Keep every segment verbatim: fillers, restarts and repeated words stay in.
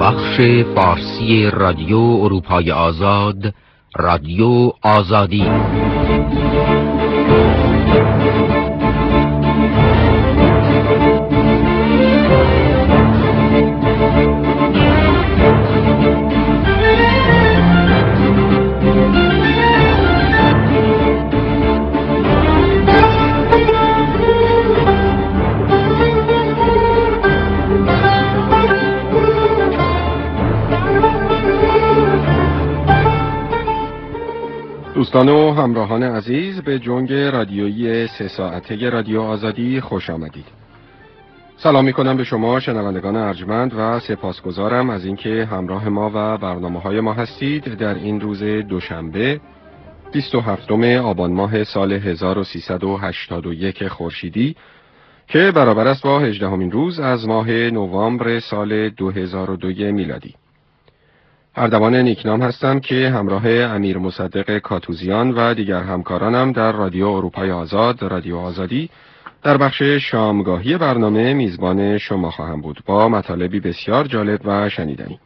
بخش فارسی رادیو اروپای آزاد، رادیو آزادی. دوستان و همراهان عزیز، به جنگ رادیویی سه ساعته رادیو آزادی خوش آمدید. سلام می کنم به شما شنوندگان ارجمند و سپاسگزارم از اینکه همراه ما و برنامه‌های ما هستید در این روز دوشنبه بیست و هفتم آبان ماه سال هزار و سیصد و هشتاد و یک خورشیدی که برابر است با هجدهمین روز از ماه نوامبر سال دو هزار و دو میلادی. اردوان نیکنام هستم که همراه امیر مصدق کاتوزیان و دیگر همکارانم در رادیو اروپای آزاد، رادیو آزادی، در بخش شامگاهی برنامه میزبان شما خواهم بود با مطالبی بسیار جالب و شنیدنی.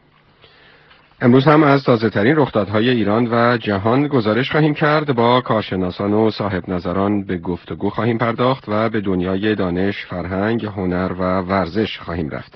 امروز هم از تازه ترین رخدادهای ایران و جهان گزارش خواهیم کرد. با کارشناسان و صاحب نظران به گفتگو خواهیم پرداخت و به دنیای دانش، فرهنگ، هنر و ورزش خواهیم رفت.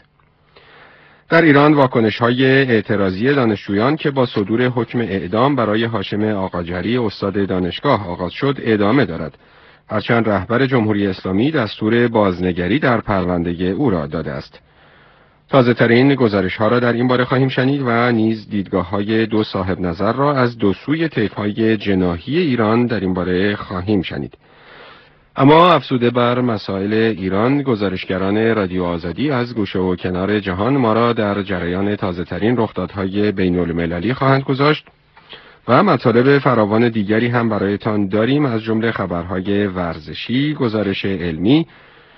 در ایران واکنش‌های اعتراضی دانشجویان که با صدور حکم اعدام برای هاشم آقاجری استاد دانشگاه آغاز شد ادامه دارد، هرچند رهبر جمهوری اسلامی دستور بازنگری در پرونده او را داده است. تازه ترین گزارش‌ها را در این باره خواهیم شنید و نیز دیدگاه‌های دو صاحب نظر را از دو سوی طیف‌های جناحی ایران در این باره خواهیم شنید. اما افزوده بر مسائل ایران، گزارشگران رادیو آزادی از گوشه و کنار جهان ما را در جریان تازه ترین رخدادهای بین المللی خواهند گذاشت و مطالب فراوان دیگری هم برایتان داریم، از جمله خبرهای ورزشی، گزارش علمی،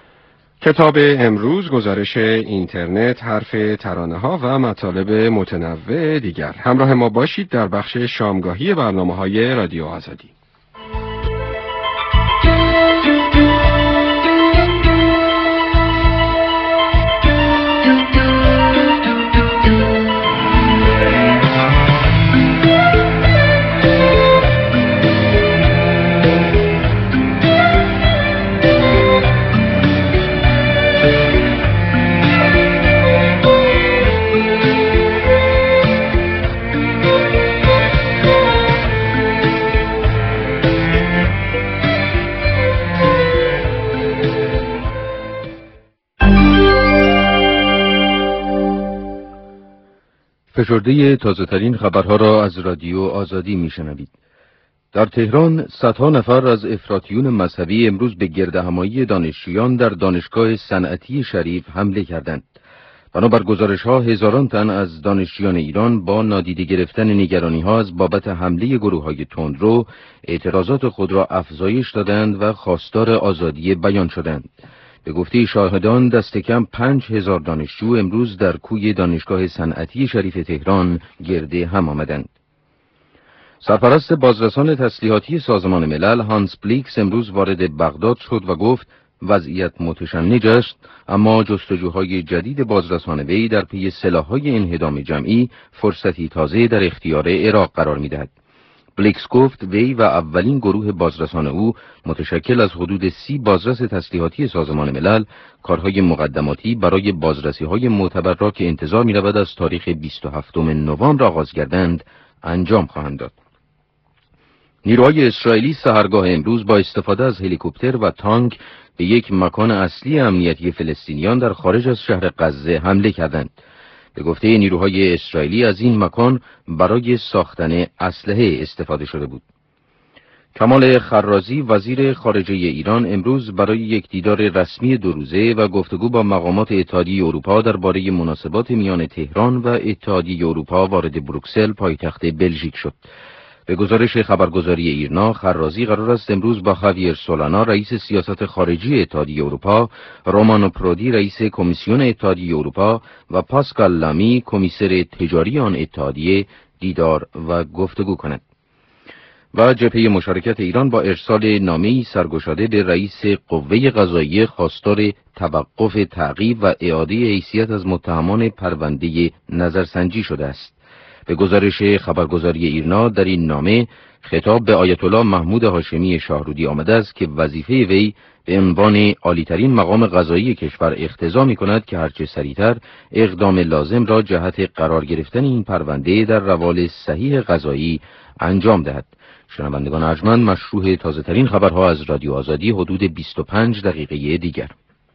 کتاب امروز، گزارش اینترنت، حرف ترانه‌ها و مطالب متنوع دیگر. همراه ما باشید در بخش شامگاهی برنامه‌های رادیو آزادی. فشرده تازه ترین خبرها را از رادیو آزادی میشنوید. در تهران صدها نفر از افراطیون مذهبی امروز به گردهمایی دانشجویان در دانشگاه صنعتی شریف حمله کردند. بنابر گزارش‌ها هزاران تن از دانشجویان ایران با نادیده گرفتن نگرانی‌ها از بابت حمله گروه‌های تندرو اعتراضات خود را افزایش دادند و خواستار آزادی بیان شدند. به گفته شاهدان دست کم پنج هزار دانشجو امروز در کوی دانشگاه صنعتی شریف تهران گرده هم آمدند. سرپرست بازرسان تسلیحاتی سازمان ملل هانس بلیکس امروز وارد بغداد شد و گفت وضعیت متشنج است، اما جستجوهای جدید بازرسان وی در پی سلاح‌های انهدام جمعی فرصتی تازه در اختیار عراق قرار می‌دهد. بلیکس گفت وی و اولین گروه بازرسان او متشکل از حدود سی بازرس تسلیحاتی سازمان ملل کارهای مقدماتی برای بازرسی‌های معتبر را که انتظار می‌رود از تاریخ بیست و هفتم نوامبر آغاز گردند انجام خواهند داد. نیروهای اسرائیلی سحرگاه امروز با استفاده از هلیکوپتر و تانک به یک مکان اصلی امنیتی فلسطینیان در خارج از شهر غزه حمله کردند. به گفته نیروهای اسرائیلی از این مکان برای ساختن اسلحه استفاده شده بود. کمال خرازی وزیر خارجه ایران امروز برای یک دیدار رسمی دو روزه و گفتگو با مقامات اتحادیه اروپا درباره مناسبات میان تهران و اتحادیه اروپا وارد بروکسل پایتخت بلژیک شد. به گزارش خبرگزاری ایرنا، خرازی قرار است امروز با خاویر سولانا رئیس سیاست خارجی اتحادیه اروپا، رومانو پرودی رئیس کمیسیون اتحادیه اروپا و پاسکال لامی کمیسر تجاری آن اتحادیه دیدار و گفتگو کند. و جبهه مشارکت ایران با ارسال نامه‌ای سرگشاده به رئیس قوه قضاییه خواستار توقف تعقیب و اعاده حیثیت از متهمان پرونده نظرسنجی شده است. به گزارش خبرگزاری ایرنا در این نامه خطاب به آیت الله محمود هاشمی شاهرودی آمده است که وظیفه وی به عنوان عالی‌ترین مقام قضایی کشور اقتضا می‌کند که هرچه سریعتر اقدام لازم را جهت قرار گرفتن این پرونده در روال صحیح قضایی انجام دهد. شنوندگان ارجمند، مشروع تازه‌ترین خبرها از رادیو آزادی حدود بیست و پنج دقیقه دیگر.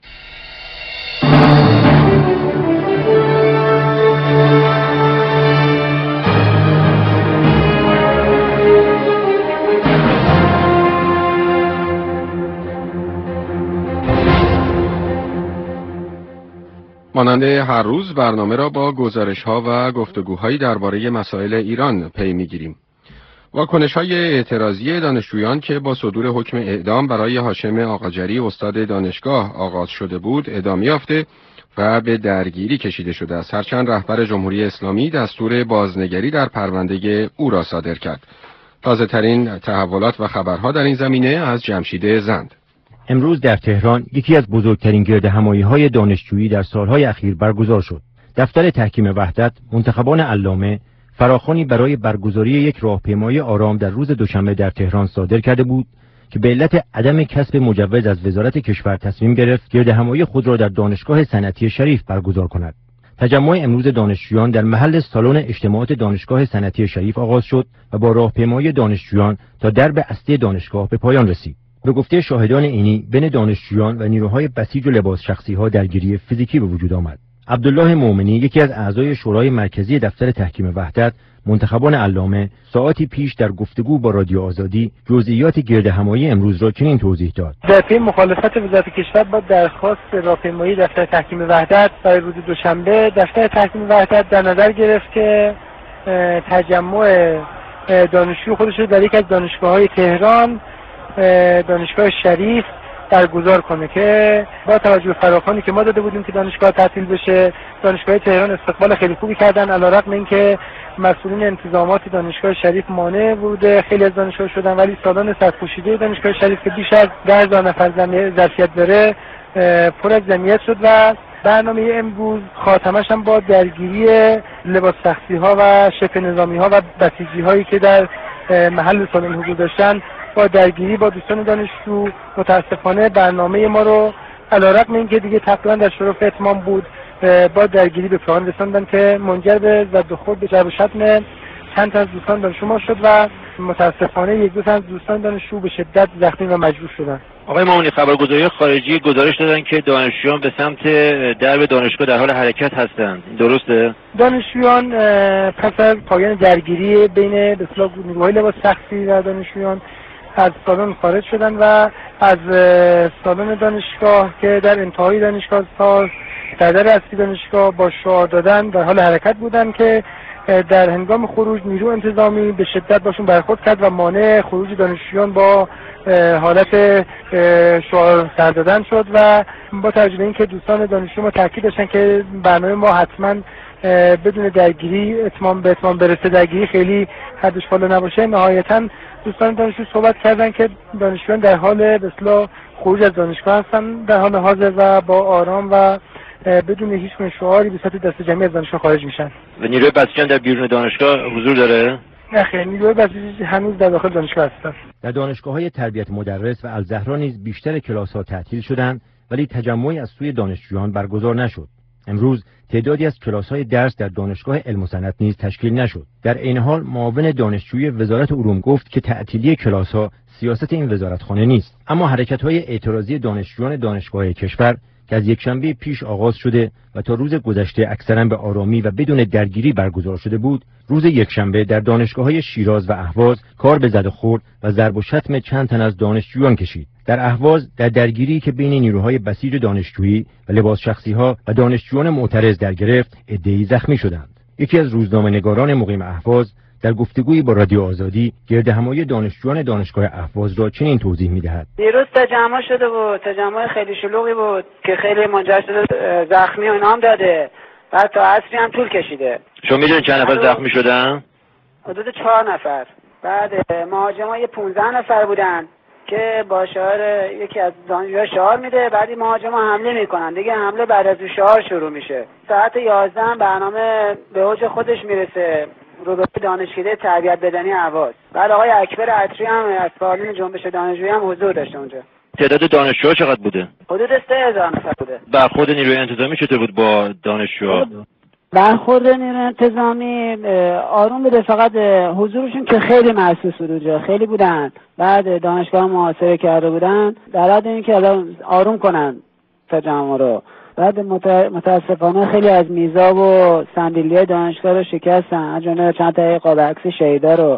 مانند هر روز برنامه را با گزارش‌ها و گفتگوهایی درباره مسائل ایران پی می‌گیریم. واکنش‌های اعتراضی دانشجویان که با صدور حکم اعدام برای هاشم آقاجری استاد دانشگاه آغاز شده بود ادامه یافته و به درگیری کشیده شده است، هرچند رهبر جمهوری اسلامی دستور بازنگری در پرونده او را صادر کرد. تازه‌ترین تحولات و خبرها در این زمینه از جمشید زند. امروز در تهران یکی از بزرگترین گردهمایی‌های دانشجویی در سالهای اخیر برگزار شد. دفتر تحکیم وحدت منتخبان علامه فراخوانی برای برگزاری یک راهپیمایی آرام در روز دوشنبه در تهران صادر کرده بود که به علت عدم کسب مجوز از وزارت کشور تصمیم گرفت گردهمایی خود را در دانشگاه صنعتی شریف برگزار کند. تجمع امروز دانشجویان در محل سالن اجتماعات دانشگاه صنعتی شریف آغاز شد و با راهپیمایی دانشجویان تا درب اصلی دانشگاه به پایان رسید. به گفته شاهدان عینی بین دانشجویان و نیروهای بسیج و لباس شخصی ها درگیری فیزیکی به وجود آمد. عبدالله مومنی یکی از اعضای شورای مرکزی دفتر تحکیم وحدت منتخبان علامه ساعتی پیش در گفتگو با رادیو آزادی جزئیات گردهمایی امروز را چنین توضیح داد. در پی مخالفت وزارت کشور با درخواست راهپیمایی دفتر تحکیم وحدت برای روز دوشنبه، دفتر تحکیم وحدت در نظر گرفت که تجمع دانشجو خودش رو در یک از دانشگاه‌های تهران، دانشگاه شریف برگزار کنه که با توجه به فراخوانی که ما داده بودیم که دانشگاه تعطیل بشه، دانشگاه تهران استقبال خیلی خوبی کردن، علیرغم اینکه مسئولین انتظامات دانشگاه شریف مانع ورود خیلی از دانشجوها شدن، ولی سالن سرپوشیده دانشگاه شریف که بیش از ده هزار نفر ظرفیت داره پر از جمعیت شد و برنامه امروز خاتمش هم با درگیری لباس شخصی ها و شبه نظامی ها و بسیجی هایی که در محل سالن حضور داشتن با درگیری با دوستان دانشجو. متاسفانه برنامه ما رو علیرغم اینکه دیگه تقریبا در شرف اتمام بود با درگیری به پایان رساندن که منجر به زد و خورد به جر و شتم چند تا از دوستان دانشجو ما شد و متاسفانه یک دو تا از دوستان دانشجو به شدت زخمی و مجروح شدن. آقای مامونی، خبرگزاری خارجی گزارش دادن که دانشجویان به سمت درب دانشگاه در حال حرکت هستند. درسته؟ دانشجویان پس از پایان درگیری بین به اصطلاح نیروهای لباس شخصی و دانشجویان از سالن خارج شدن و از سالن دانشگاه که در انتهای دانشگاه سال در در اصلی دانشگاه با شعار دادن در حال حرکت بودن که در هنگام خروج نیرو انتظامی به شدت باشون برخورد کرد و مانع خروج دانشجویان با حالت شعار سر دادن شد و با توجه به اینکه دوستان دانشجو ما تاکید داشتن که برنامه ما حتما بدون درگیری اتمام به اتمام برسه، درگیری خیلی حدش بالا نباشه، نهایتا دوستان دانشجو صحبت کردن که دانشجویان در حال به اصطلاح خروج از دانشگاه هستن در حال حاضر و با آرام و بدون هیچ گونه شعاری به سمت دست جمعی از دانشگاه خارج میشن. و نیروی بسیجان در بیرون دانشگاه حضور داره؟ نه خیر، نیروی بسیج هنوز در داخل دانشگاه هستن. در دانشگاه‌های تربیت مدرس و الزهرا نیز بیشتر کلاس‌ها تعطیل شدند ولی تجمعی از سوی دانشجویان برگزار نشد. امروز تعدادی از کلاس‌های درس در دانشگاه علم و صنعت نیز تشکیل نشد. در این حال معاون دانشجوی وزارت علوم گفت که تعطیلی کلاس‌ها سیاست این وزارتخانه نیست، اما حرکت‌های اعتراضی دانشجویان دانشگاه‌های کشور که از یکشنبه پیش آغاز شده و تا روز گذشته اکثراً به آرامی و بدون درگیری برگزار شده بود، روز یکشنبه در دانشگاه‌های شیراز و اهواز کار به زد و خورد و ضرب و شتم چند تن از دانشجویان کشید. در اهواز در درگیری که بین نیروهای بسیج دانشجویی و لباس شخصی‌ها و دانشجویان معترض در گرفت، عده‌ای زخمی شدند. یکی از روزنامه‌نگاران مقیم اهواز در گفتگویی با رادیو آزادی گردهمایی دانشجویان دانشگاه اهواز را چنین توضیح می‌دهد. دیروز تجمع شده بود، تجمع خیلی شلوغی بود که خیلی منجر شده زخمی و اینا هم داده. بعد تا عصری هم طول کشیده. شما می‌دونید چند نفر زخمی شدن؟ حدود چهار نفر. بعد مهاجما یه پونزده نفر بودن که با شعار یکی از دانشجوها شعار میده، بعد این مهاجما حمله میکنن دیگه. حمله بعد از اون شعار شروع میشه. ساعت یازده برنامه به اوج خودش میرسه، روبروی دانشکده تربیت بدنی اهواز. بعد آقای اکبر عطری هم از فعالین جنبش دانشجویی هم حضور داشته اونجا. تعداد دانشجوها چقدر بوده؟ حدود سه هزار نفر بوده. برخورد نیروی انتظامی چطور بود با دانشجوها؟ برخورد نیروی انتظامی آروم بوده، فقط حضورشون که خیلی محسوس بود اونجا، خیلی بودن. بعد دانشگاه محاصره کرده بودن در حد اینکه الان آروم کنن تجمع رو. بعد متاسفانه خیلی از میزا و صندلی‌های دانشگاه رو شکستن، از جمله چند تا قاب عکس شهیدا رو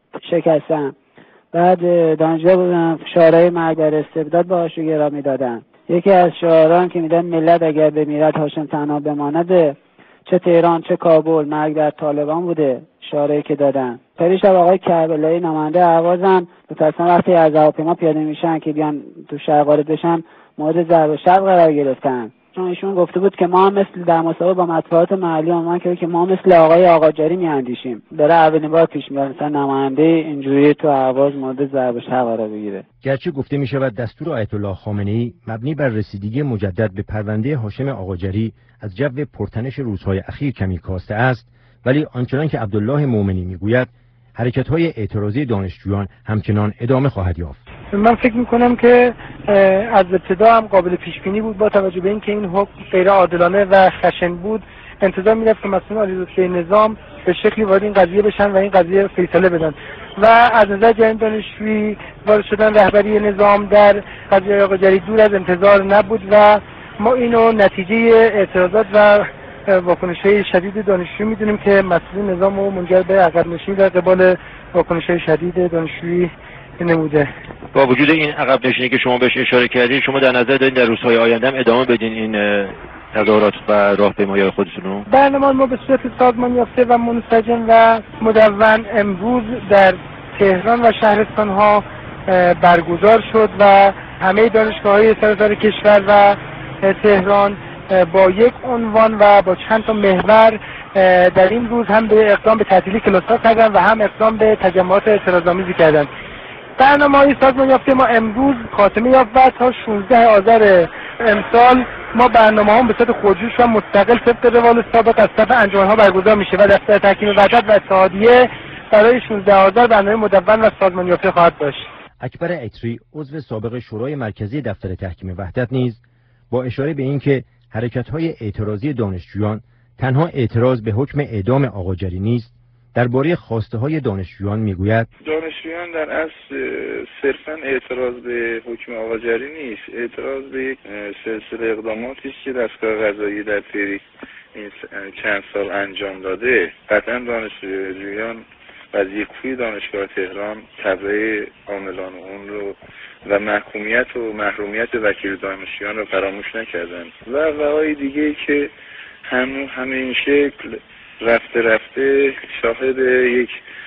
شکستن. بعد دانشجوها شعارهای مرگ بر استبداد با آشوگرا میدادن. یکی از شعاران که میدن ملت اگر بمیرد هاشم تنها بماند، چه تهران چه کابل مرگ در طالبان بوده شعاری که دادن. پریشب آقای کربلایی نماینده اهوازم متأسفانه وقتی از هواپیما پیاده میشن که بیان تو شهر وارد بشن مورد ضرب و شتم قرار گرفتن، چون ایشون گفته بود که ما هم مثل در مسابقه با مطبوعات محلی عنوان کرد که ما مثل آقای آقاجری میاندیشیم. داره اولین بار پیش میاد مثلا نماینده اینجوری تو اهواز مورد ضرب و شتم قرار بگیره. گرچه گفته می شود دستور آیت الله خامنه‌ای مبنی بر رسیدگی مجدد به پرونده هاشم آقاجری از جو پرتنش روزهای اخیر کمی کاسته است، ولی آنچنان که عبدالله مومنی میگوید حرکت‌های اعتراضی دانشجویان همچنان ادامه خواهد یافت. من فکر میکنم که از ابتدا هم قابل پیش بینی بود، با توجه به اینکه این حکم غیر عادلانه و خشن بود انتظار میرفت که مسئولین عالی‌رتبه نظام به شکلی وارد این قضیه بشن و این قضیه فیصله بدن و از نظر جریان دانشجویی وارد شدن رهبری نظام در قضیه آقاجری دور از انتظار نبود و ما اینو نتیجه اعتراضات و واکنش‌های شدید دانشجویی میدونیم که مسئولین نظام رو منجر به عقب نشینی در قبال واکنش‌های شدید دانشجویی نموده. با وجود این عقب نشینی که شما بهش اشاره کردید، شما در نظر دارین در روزهای آینده هم ادامه بدین این تظاهرات و راهپیمایی خودتون رو؟ برنامه ما به صورت سازمان یافته و منسجم و مدون امروز در تهران و شهرستان‌ها برگزار شد و همه دانشگاه‌های سراسر کشور و تهران با یک عنوان و با چند تا محور در این روز هم به اقدام به تعطیلی کلاس‌ها کردن و هم اقدام به تجمعات اعتراض‌آمیزی کردن. برنامه‌های سازمان یافته ما امروز خاتمه یافت و تا شانزده آذر امسال ما برنامه هم به صورت خودجوش و مستقل طبق روال سابق از طرف انجمن‌ها برگزار میشه و دفتر تحکیم وحدت و اتحادیه برای شانزده آذر برنامه مدون و سازمان یافته خواهد داشت. اکبر عطری عضو سابق شورای مرکزی دفتر تحکیم وحدت نیز با اشاره به اینکه حرکت‌های اعتراضی دانشجویان تنها اعتراض به حکم اعدام آقاجری نیست، درباره خواسته‌های دانشجویان میگوید دانشجویان در اصل صرفاً اعتراض به حکم آقاجری نیست، اعتراض به یک سلسله اقداماتی است که دستگاه قضایی در طی این چند سال انجام داده. قطعاً دانشجویان قضیه کوی دانشگاه تهران تبع عاملان اون رو و محکومیت و محرومیت وکیل دانشجویان رو فراموش نکردن و وقایع دیگه که همون همین شکل رفته رفته شاهد یک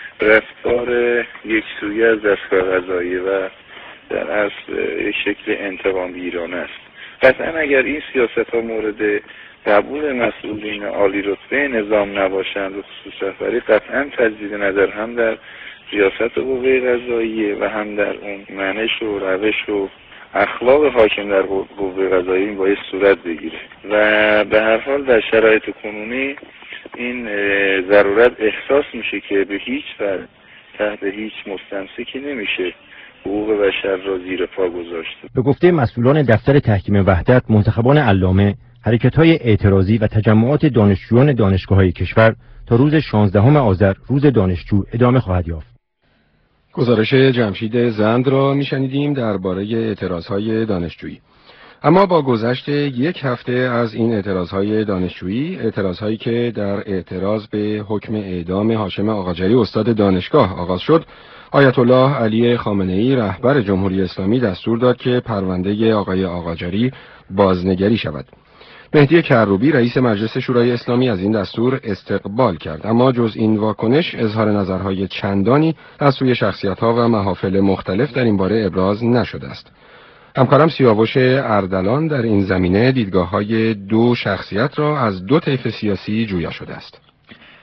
رفتار یک سویه از دستگاه قضایی و در اصل یک شکل انتقامگیرانه است. قطعا اگر این سیاست ها مورد قبول مسئولین عالی رتبه نظام نباشند و خصوص رهبری، قطعا تجدید نظر هم در ریاست قوه قضاییه و هم در اون منش و روش و اخلاق حاکم در قوه قضاییه باید صورت بگیره و به هر حال در شرایط کنونی این ضرورت احساس میشه که به هیچ وجه تحت هیچ مستمسکی نمیشه حقوق بشر را زیر پا گذاشت. به گفته مسئولان دفتر تحکیم وحدت، منتخبان علامه حرکت‌های اعتراضی و تجمعات دانشجویان دانشگاه‌های کشور تا روز شانزدهم آذر روز دانشجو ادامه خواهد یافت. گزارش جمشید زند را میشنیدیم درباره اعتراضهای دانشجویی. اما با گذشت یک هفته از این اعتراضهای دانشجویی، اعتراضهایی که در اعتراض به حکم اعدام هاشم آقاجری استاد دانشگاه آغاز شد، آیت الله علی خامنه‌ای رهبر جمهوری اسلامی دستور داد که پرونده آقای آقاجری بازنگری شود. مهدی کروبی رئیس مجلس شورای اسلامی از این دستور استقبال کرد، اما جز این واکنش اظهار نظرهای چندانی از سوی شخصیت‌ها و محافل مختلف در این باره ابراز نشده است. همکارم سیاوش اردلان در این زمینه دیدگاه‌های دو شخصیت را از دو طیف سیاسی جویا شده است.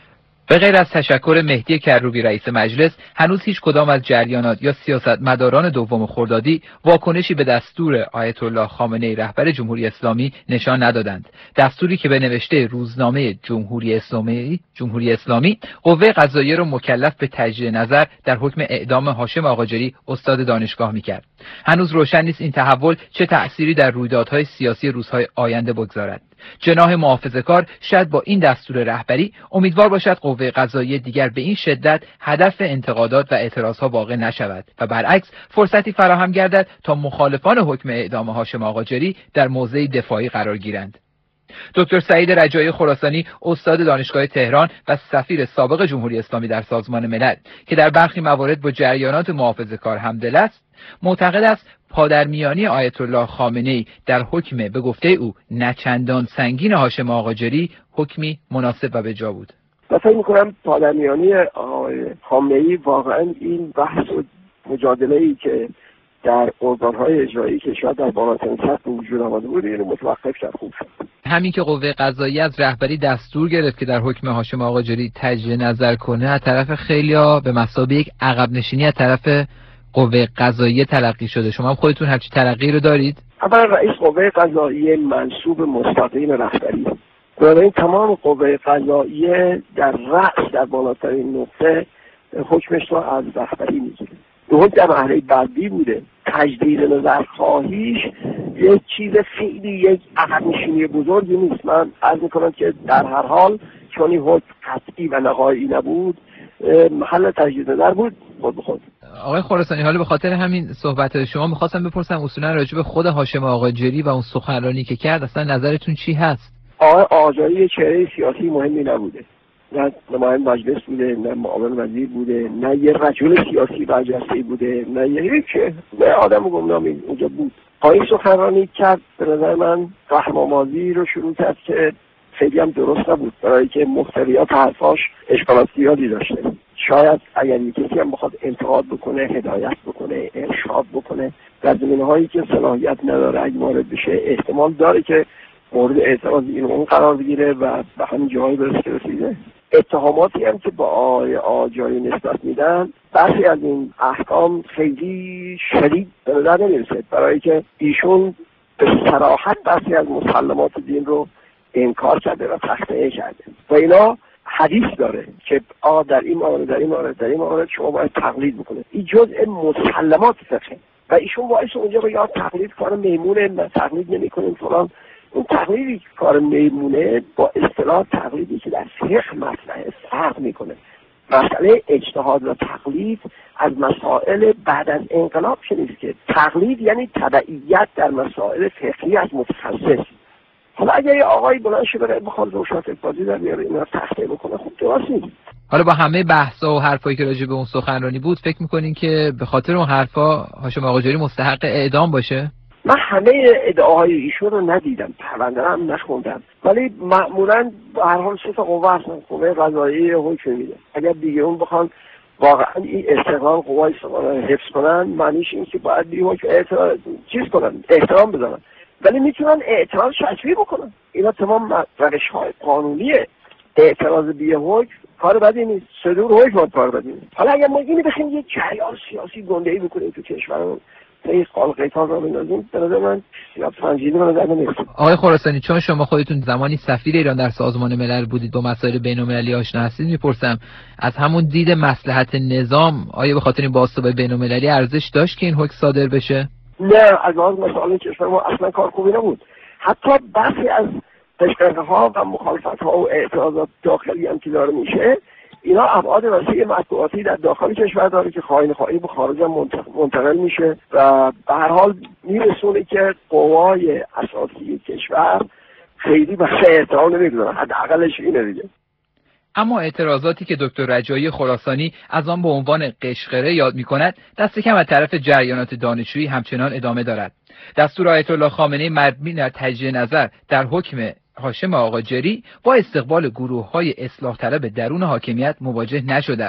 به غیر از تشکر مهدی کروبی رئیس مجلس، هنوز هیچ کدام از جریانات یا سیاستمداران دوم خردادی واکنشی به دستور آیت الله خامنه‌ای رهبر جمهوری اسلامی نشان ندادند. دستوری که به نوشته روزنامه جمهوری اسلامی جمهوری اسلامی قوه قضاییه را مکلف به تجدید نظر در حکم اعدام هاشم آقاجری استاد دانشگاه می‌کرد. هنوز روشن نیست این تحول چه تأثیری در رویدادهای سیاسی روزهای آینده بگذارد. جناح محافظه‌کار شاید با این دستور رهبری امیدوار باشد قوه قضاییه دیگر به این شدت هدف انتقادات و اعتراضها واقع نشود و برعکس فرصتی فراهم گردد تا مخالفان حکم اعدام هاشم آقاجری در موضع دفاعی قرار گیرند. دکتر سعید رجایی خراسانی، استاد دانشگاه تهران و سفیر سابق جمهوری اسلامی در سازمان ملل که در برخی موارد با جریانات محافظه‌کار همدل است، معتقد است پادرمیانی آیت الله خامنه‌ای در حکم به گفته او نچندان سنگین هاشم آقاجری حکمی مناسب و به جا بود. من فکر می‌کنم پادرمیانی آقای خامنه‌ای واقعا این بحث و مجادله‌ای که در ارگان‌های اجرایی کشور در بالاترین سطح وجود آمده بود اینو متوقف کرد. خوب شد. همین که قوه قضاییه از رهبری دستور گرفت که در حکم هاشم آقاجری تجدید نظر کنه، از طرف خیلیا به مثابه یک عقب نشینی از طرف قوه قضاییه تلقی شده. شما هم خودتون همچین تلقی رو دارید؟ اولا رئیس قوه قضاییه منصوب مستقیم رهبری، بنابراین تمام قوه قضاییه در رأس در بالاترین نقطه حکمش رو از رهبری میگیره. دو در مرحله بعدی بوده. تجدید نظر خواهیش یک چیز خیلی یک عقب نشینی بزرگی نیست. من عرض میکنم که در هر حال چون این حکم قطعی و نهایی نبود، محل تجدید نظر بود خود به خود. آقای خراسانی، حالا به خاطر همین صحبت شما میخواستم بپرسم اصولا راجع به خود هاشم آقاجری و اون سخنرانی که کرد اصلا نظرتون چی هست؟ آقای آقاجری چهره سیاسی مهمی نبوده، نه نماینده مجلس بوده، نه معاون وزیر بوده، نه یه رجل سیاسی برجسته بوده، نه یه که نه آدم گمنامی اونجا بود. آقای سخنرانی کرد، به نظر من قهرمان‌بازی رو شروع کرد که خیلی هم درست نبود، برای که محتویات حرفاش اشکالات زیادی داشته. شاید اگر یک کسی هم بخواد انتقاد بکنه، هدایت بکنه، ارشاد بکنه در زمینه‌هایی که صلاحیت نداره اگه وارد بشه، احتمال داره که مورد اعتراض این اون قرار بگیره و به همین جایی برسه که رسیده. اتهاماتی هم که با آقای آجایی نسبت میدن، برخی از این احکام خیلی شدید به نظر نمیرسه، برای که ایشون به صراحت برخی از مسلمات دین رو انکار کرده و تخطئه کرده و اینا حدیث داره که آ در این مورد در این مورد در این مورد شما باید تقلید بکنه. این جزء مسلمات فقه و ایشون باعث اونجا رو یا تقلید کار میمونه، نه تقلید نمی‌کنیم فلان. اون تقلیدی کار میمونه با اصطلاح تقلیدی که در فقه مطرحه فرق میکنه. مسئله اجتهاد و تقلید از مسائل بعد از انقلاب که نیست که تقلید یعنی تبعیت در مسائل فقهی از متخصص. حالا اگر یه آقایی بلند شه بره بخواد روشات بازی در بیاره اینا تخته بکنه، خب درست نیست. حالا با همه بحثا و حرفایی که راجع به اون سخنرانی بود، فکر میکنین که به خاطر اون حرفا هاشم آقاجری مستحق اعدام باشه؟ من همه ادعاهای ایشون رو ندیدم، پرونده هم نخوندم، ولی معمولاً به هر حال سه تا قوه هستن، قوه قضاییه حکم میده. اگر دیگه اون بخوان واقعا این استقلال قوای رو حفظ کنن، معنیش این که باید بی حکم اعتراض چیز کنن، احترام بذارن، ولی میتونن اعتراض شرعی بکنن. اینا تمام روش‌های قانونیه. اعتراض بی حکم کار بدی نیست، صدور حکم کار بدی نیست. حالا اگر ما اینو بخوایم یه جریان سیاسی گنده‌ای بکنیم تو کشورمون، این قالقیتان را بندازیم، به نظر من زیاد سنجیده به نظر نمیاد. آقای خراسانی، چون شما خودتون زمانی سفیر ایران در سازمان ملل بودید، با مسائل بین‌المللی آشنا هستید، میپرسم از همون دید مصلحت نظام آیا به خاطر این بازتاب بین‌المللی ارزش داشت که این حکم صادر بشه؟ نه، از آن مسائل کشور ما اصلا کار خوبی نبود. حتی برخی از تشکیل‌ها و مخالفت‌ها و اعتراضات داخلی هم که داره میشه، اینا ابعاد وسیع مطبوعاتی در داخل کشور داره که خواهی نخواهی به خارج هم منتقل میشه و به هر حال میرسونه که قوای اساسی کشور خیلی به احترام نمیگذارن، حداقلش اینه دیگه. اما اعتراضاتی که دکتر رجایی خراسانی از آن به عنوان قشقره یاد می‌کند، دست کم از طرف جریانات دانشجویی همچنان ادامه دارد. دستور آیت الله خامنه‌ای مبنی بر تجدید نظر در حکم هاشم آقاجری با استقبال گروه‌های اصلاح طلب درون حاکمیت مواجه نشده است.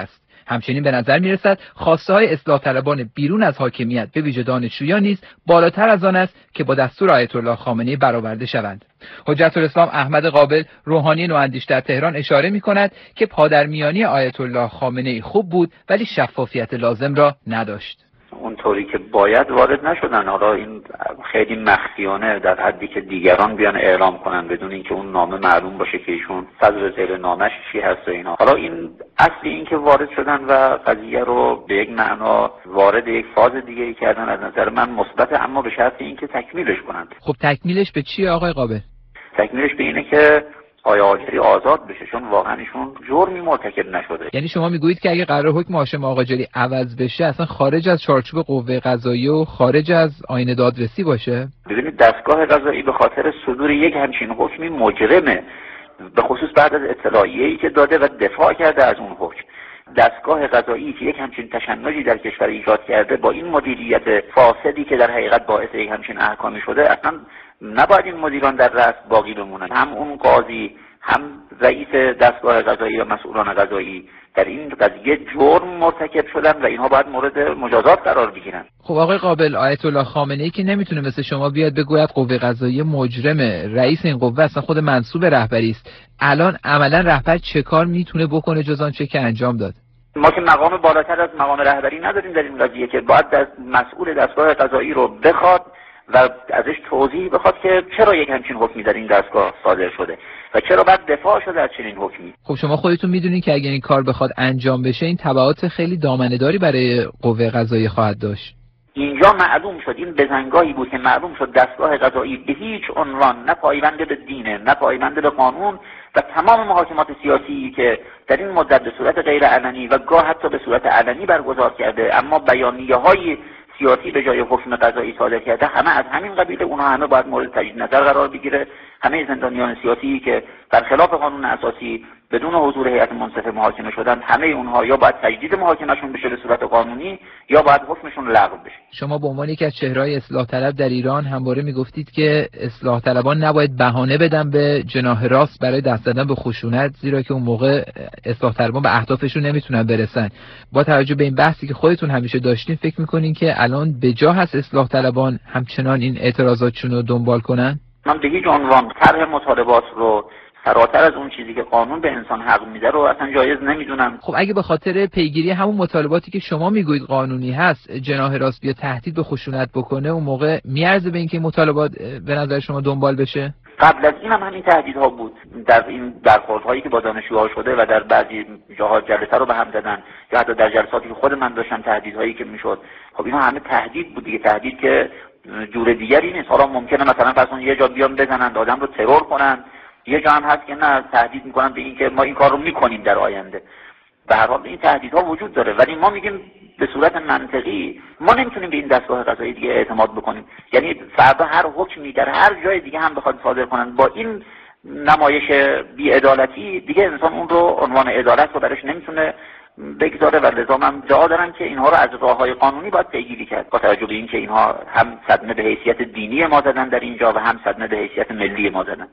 همچنین به نظر می‌رسد خواسته‌های اصلاح طلبان بیرون از حاکمیت به ویژه دانشجویان نیز بالاتر از آن است که با دستور آیت الله خامنه‌ای برآورده شوند. حجت الاسلام احمد قابل، روحانی نواندیش در تهران، اشاره می‌کند که پادرمیانی آیت الله خامنه‌ای خوب بود ولی شفافیت لازم را نداشت. اونطوری که باید وارد نشدن. حالا این خیلی مخفیانه در حدی که دیگران بیان اعلام کنن بدون اینکه اون نامه معلوم باشه که ایشون صدر زیر نامش چی هست و اینا. حالا این اصلی این که وارد شدن و قضیه رو به یک معنا وارد یک فاز دیگه ای کردن از نظر من مثبت، اما به شرط اینکه تکمیلش کنند. خب تکمیلش به چیه آقای قابل؟ تکمیلش به اینه که آقای آقاجری آزاد بشه، چون واقعا ایشون جرمی مرتکب نشده. یعنی شما میگویید که اگه قرار حکم هاشم آقاجری عوض بشه اصلا خارج از چارچوب قوه قضاییه و خارج از آیین دادرسی باشه؟ ببینید دستگاه قضایی به خاطر صدور یک همچین حکمی مجرمه، به خصوص بعد از اطلاعیه‌ای که داده و دفاع کرده از اون حکم. دستگاه قضایی که یک همچین تشنجی در کشور ایجاد کرده با این مدیریت فاسدی که در حقیقت باعث یک همچین احکامی شده، اصلا نباید این مدیران در رأس باقی بمونن. هم اون قاضی، هم رئیس دستگاه قضایی و مسئولان قضایی در این قضیه جرم مرتکب شدن و اینها باید مورد مجازات قرار بگیرن. خب آقای قابل، آیت الله خامنه‌ای که نمیتونه مثل شما بیاد بگوید قوه قضاییه مجرمه، رئیس این قوه اصلا خود منصوب رهبری است. الان عملا رهبر چه کار میتونه بکنه جز آنچه که انجام داد؟ ما که مقام بالاتر از مقام رهبری نداریم در این قضیه که باید دست مسئول دستگاه قضایی رو بخواد و ازش توضیح بخواد که چرا یک همچین حکمی در این دستگاه صادر شده و چرا بعد دفاع شده از چنین حکمی. خب شما خودتون میدونید که اگه این کار بخواد انجام بشه این تبعات خیلی دامنه‌داری برای قوه قضاییه خواهد داشت. اینجا معلوم شد، این بزنگاهی بود که معلوم شد دستگاه قضایی به هیچ عنوان نه پایبند به دینه نه پایبند به قانون و تمام محاکمات سیاسی که در این مدت به صورت غیر علنی و گاه حتی به صورت علنی برگزار کرده اما بیانیه‌های سیاسی به جای حکم قضایی صادر کرده، همه از همین قبیله. اونها همه باید مورد تجدید نظر قرار بگیره. همه زندانیان سیاسی که برخلاف قانون اساسی بدون حضور هیئت منصفه محاکمه شدن، همه اونها یا باید تجدید محاکمهشون بشه به صورت قانونی یا باید حکمشون لغو بشه. شما به عنوان یکی از چهره‌های اصلاح طلب در ایران همواره میگفتید که اصلاح طلبان نباید بهانه بدن به جناح راست برای دست زدن به خشونت، زیرا که اون موقع اصلاح طلبان به اهدافشون نمیتونن برسن. با توجه به این بحثی که خودتون همیشه داشتین، فکر میکنین که الان به جا هست اصلاح طلبان همچنان این اعتراضاتشون رو دنبال کنن؟ من به هیچ عنوان طرح مطالبات رو فراتر از اون چیزی که قانون به انسان حق میده رو اصلا جایز نمیدونم. خب اگه به خاطر پیگیری همون مطالباتی که شما میگویید قانونی هست جناح راست بیا تهدید به خشونت بکنه، اون موقع میارزه به اینکه مطالبات به نظر شما دنبال بشه؟ قبل از این هم همین تهدیدها بود. در این برخوردهایی که با دانشجوها شده و در بعضی جاها جلسه رو به هم زدن یا حتی در جلساتی که خود من داشتم تهدیدهایی که میشد، خب اینا همه تهدید بود دیگه. تهدید که جور دیگری نیست. حالا ممکنه مثلا فرض کنید یه جا بیان بزنن آدم رو ترور کنن، یه جا هم هست که نه تهدید میکنن به این که ما این کار رو میکنیم در آینده. به هر حال این تهدیدها وجود داره، ولی ما میگیم به صورت منطقی ما نمیتونیم به این دستگاه قضایی دیگه اعتماد بکنیم. یعنی فردا هر حکمی در هر جای دیگه هم بخواد صادر کنن با این نمایش بی‌عدالتی، دیگه انسان اون رو عنوان عدالت رو برش نمیتونه بگذاره و لذا من دعا دارم که اینها رو از راه‌های قانونی باید پیگیری کرد، با توجه به اینکه اینها هم صدمه به حیثیت دینی ما زدن در اینجا و هم صدمه به حیثیت ملی ما زدن.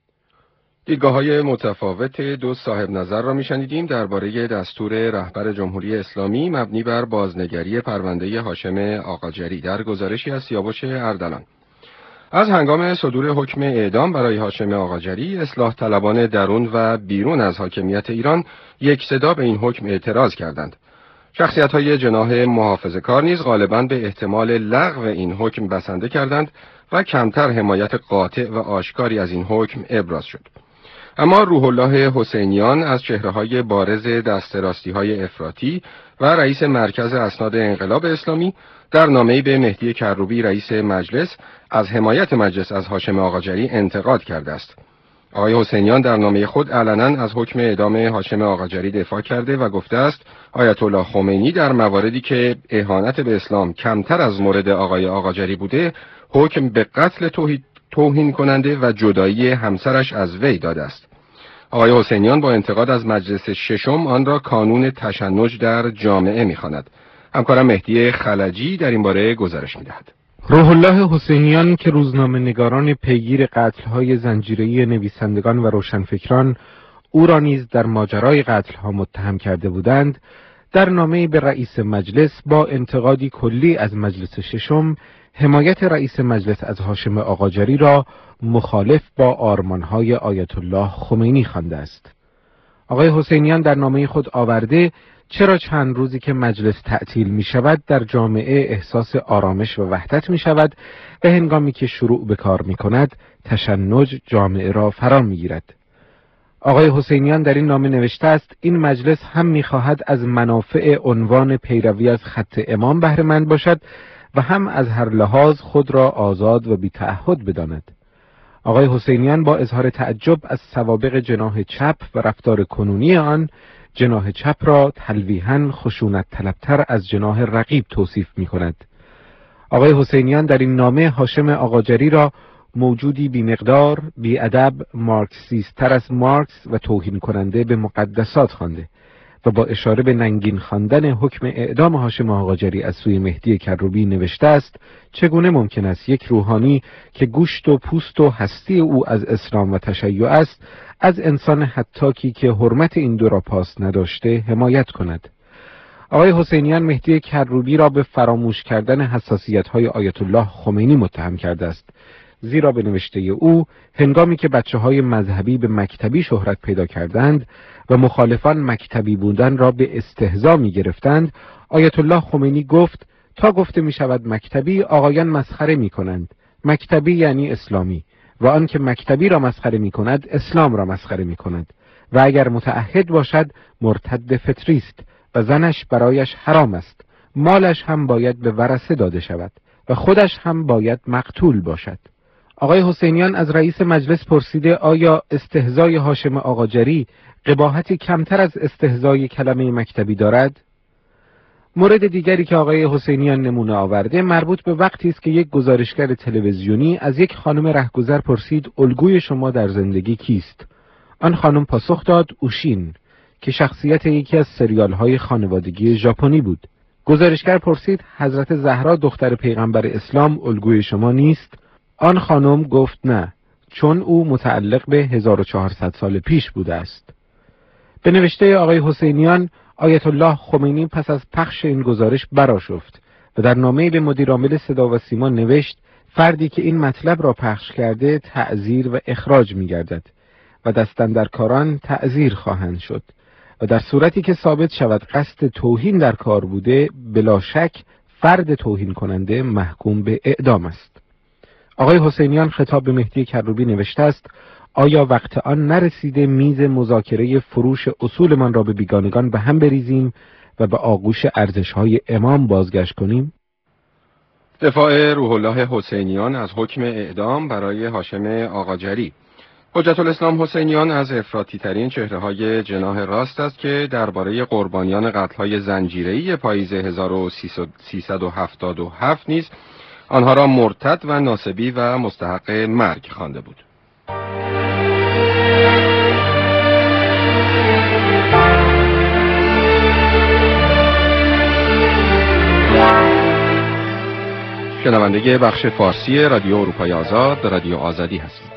دیدگاه‌های متفاوت دو صاحب نظر را می‌شنیدیم درباره دستور رهبر جمهوری اسلامی مبنی بر بازنگری پرونده هاشم آقاجری در گزارشی از سیاوش اردلان. از هنگام صدور حکم اعدام برای هاشم آقاجری، اصلاح طلبان درون و بیرون از حاکمیت ایران یک صدا به این حکم اعتراض کردند. شخصیت‌های جناح محافظه‌کار نیز غالباً به احتمال لغو این حکم بسنده کردند و کمتر حمایت قاطع و آشکاری از این حکم ابراز شد. اما روح الله حسینیان از چهره‌های بارز دست راستی‌های افراطی و رئیس مرکز اسناد انقلاب اسلامی در نامه‌ای به مهدی کروبی رئیس مجلس از حمایت مجلس از هاشم آقاجری انتقاد کرده است. آقای حسینیان در نامه خود علنا از حکم اعدام هاشم آقاجری دفاع کرده و گفته است آیت الله خمینی در مواردی که اهانت به اسلام کمتر از مورد آقای آقاجری بوده، حکم به قتل توهین کننده و جدایی همسرش از وی داده است. آقای حسینیان با انتقاد از مجلس ششم آن را کانون تشنج در جامعه می‌خواند. همکارم مهدی خلجی در این باره گزارش می‌دهد. روح الله حسینیان که روزنامه نگاران پیگیر قتل‌های زنجیره‌ای نویسندگان و روشنفکران او را نیز در ماجرای قتل‌ها متهم کرده بودند، در نامه‌ای به رئیس مجلس با انتقادی کلی از مجلس ششم، حمایت رئیس مجلس از هاشم آقاجری را مخالف با آرمان‌های آیت الله خمینی خوانده است. آقای حسینیان در نامه خود آورده چرا چند روزی که مجلس تعطیل می شود در جامعه احساس آرامش و وحدت می شود و هنگامی که شروع به کار می کند تشنج جامعه را فرا می گیرد. آقای حسینیان در این نامه نوشته است این مجلس هم می خواهد از منافع عنوان پیروی از خط امام بهره مند باشد و هم از هر لحاظ خود را آزاد و بی تعهد بداند. آقای حسینیان با اظهار تعجب از سوابق جناح چپ و رفتار کنونی آن، جناح چپ را تلویحاً خشونت طلبتر از جناح رقیب توصیف می کند. آقای حسینیان در این نامه هاشم آقاجری را موجودی بی‌مقدار، بی‌ادب، مارکسیست‌تر از مارکس و توهین کننده به مقدسات خوانده و با اشاره به ننگین خواندن حکم اعدام هاشم آقاجری از سوی مهدی کروبی نوشته است چگونه ممکن است یک روحانی که گوشت و پوست و هستی او از اسلام و تشیع است از انسان هتاکی که حرمت این دو را پاس نداشته حمایت کند؟ آقای حسینیان مهدی کروبی را به فراموش کردن حساسیت‌های آیت الله خمینی متهم کرده است، زیرا به نوشته او هنگامی که بچه‌های مذهبی به مکتبی شهرت پیدا کردند و مخالفان مکتبی بودن را به استهزا می گرفتند، آیت الله خمینی گفت تا گفته می شود مکتبی آقایان مسخره می کنند. مکتبی یعنی اسلامی و آن که مکتبی را مسخره می کند اسلام را مسخره می کند و اگر متعهد باشد مرتد فطری است و زنش برایش حرام است، مالش هم باید به ورثه داده شود و خودش هم باید مقتول باشد. آقای حسینیان از رئیس مجلس پرسیده آیا استهزای هاشم آقاجری قباحتی کمتر از استهزای کلمه مکتبی دارد؟ مورد دیگری که آقای حسینیان نمونه آورده مربوط به وقتی است که یک گزارشگر تلویزیونی از یک خانم رهگذر پرسید الگوی شما در زندگی کیست؟ آن خانم پاسخ داد اوشین که شخصیت یکی از سریال‌های خانوادگی ژاپنی بود. گزارشگر پرسید حضرت زهرا دختر پیغمبر اسلام الگوی شما نیست؟ آن خانم گفت نه، چون او متعلق به هزار و چهارصد سال پیش بوده است. به نوشته آقای حسینیان، آیت الله خمینی پس از پخش این گزارش برآشفت و در نامه‌ای به مدیرعامل صدا و سیما نوشت فردی که این مطلب را پخش کرده تعزیر و اخراج می‌گردد و دستاندرکاران تعزیر خواهند شد و در صورتی که ثابت شود قصد توهین در کار بوده بلا شک فرد توهین کننده محکوم به اعدام است. آقای حسینیان خطاب به مهدی کروبی نوشته است آیا وقت آن نرسیده میز مذاکره فروش اصولمان را به بیگانگان به هم بریزیم و به آغوش ارزش‌های امام بازگشت کنیم؟ دفاع روح الله حسینیان از حکم اعدام برای هاشم آقاجری. حجت الاسلام حسینیان از افراطی ترین چهره های جناح راست است که درباره قربانیان قتل های زنجیره‌ای پاییز هزار و سیصد و هفتاد و هفت نیز آنها را مرتد و ناسبی و مستحق مرگ خوانده بود. شنونده بخش فارسی رادیو اروپای آزاد، رادیو آزادی هستید.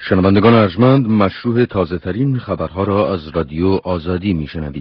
شنوندگان ارجمند، مشروع تازه ترین خبرها را از رادیو آزادی میشنوید.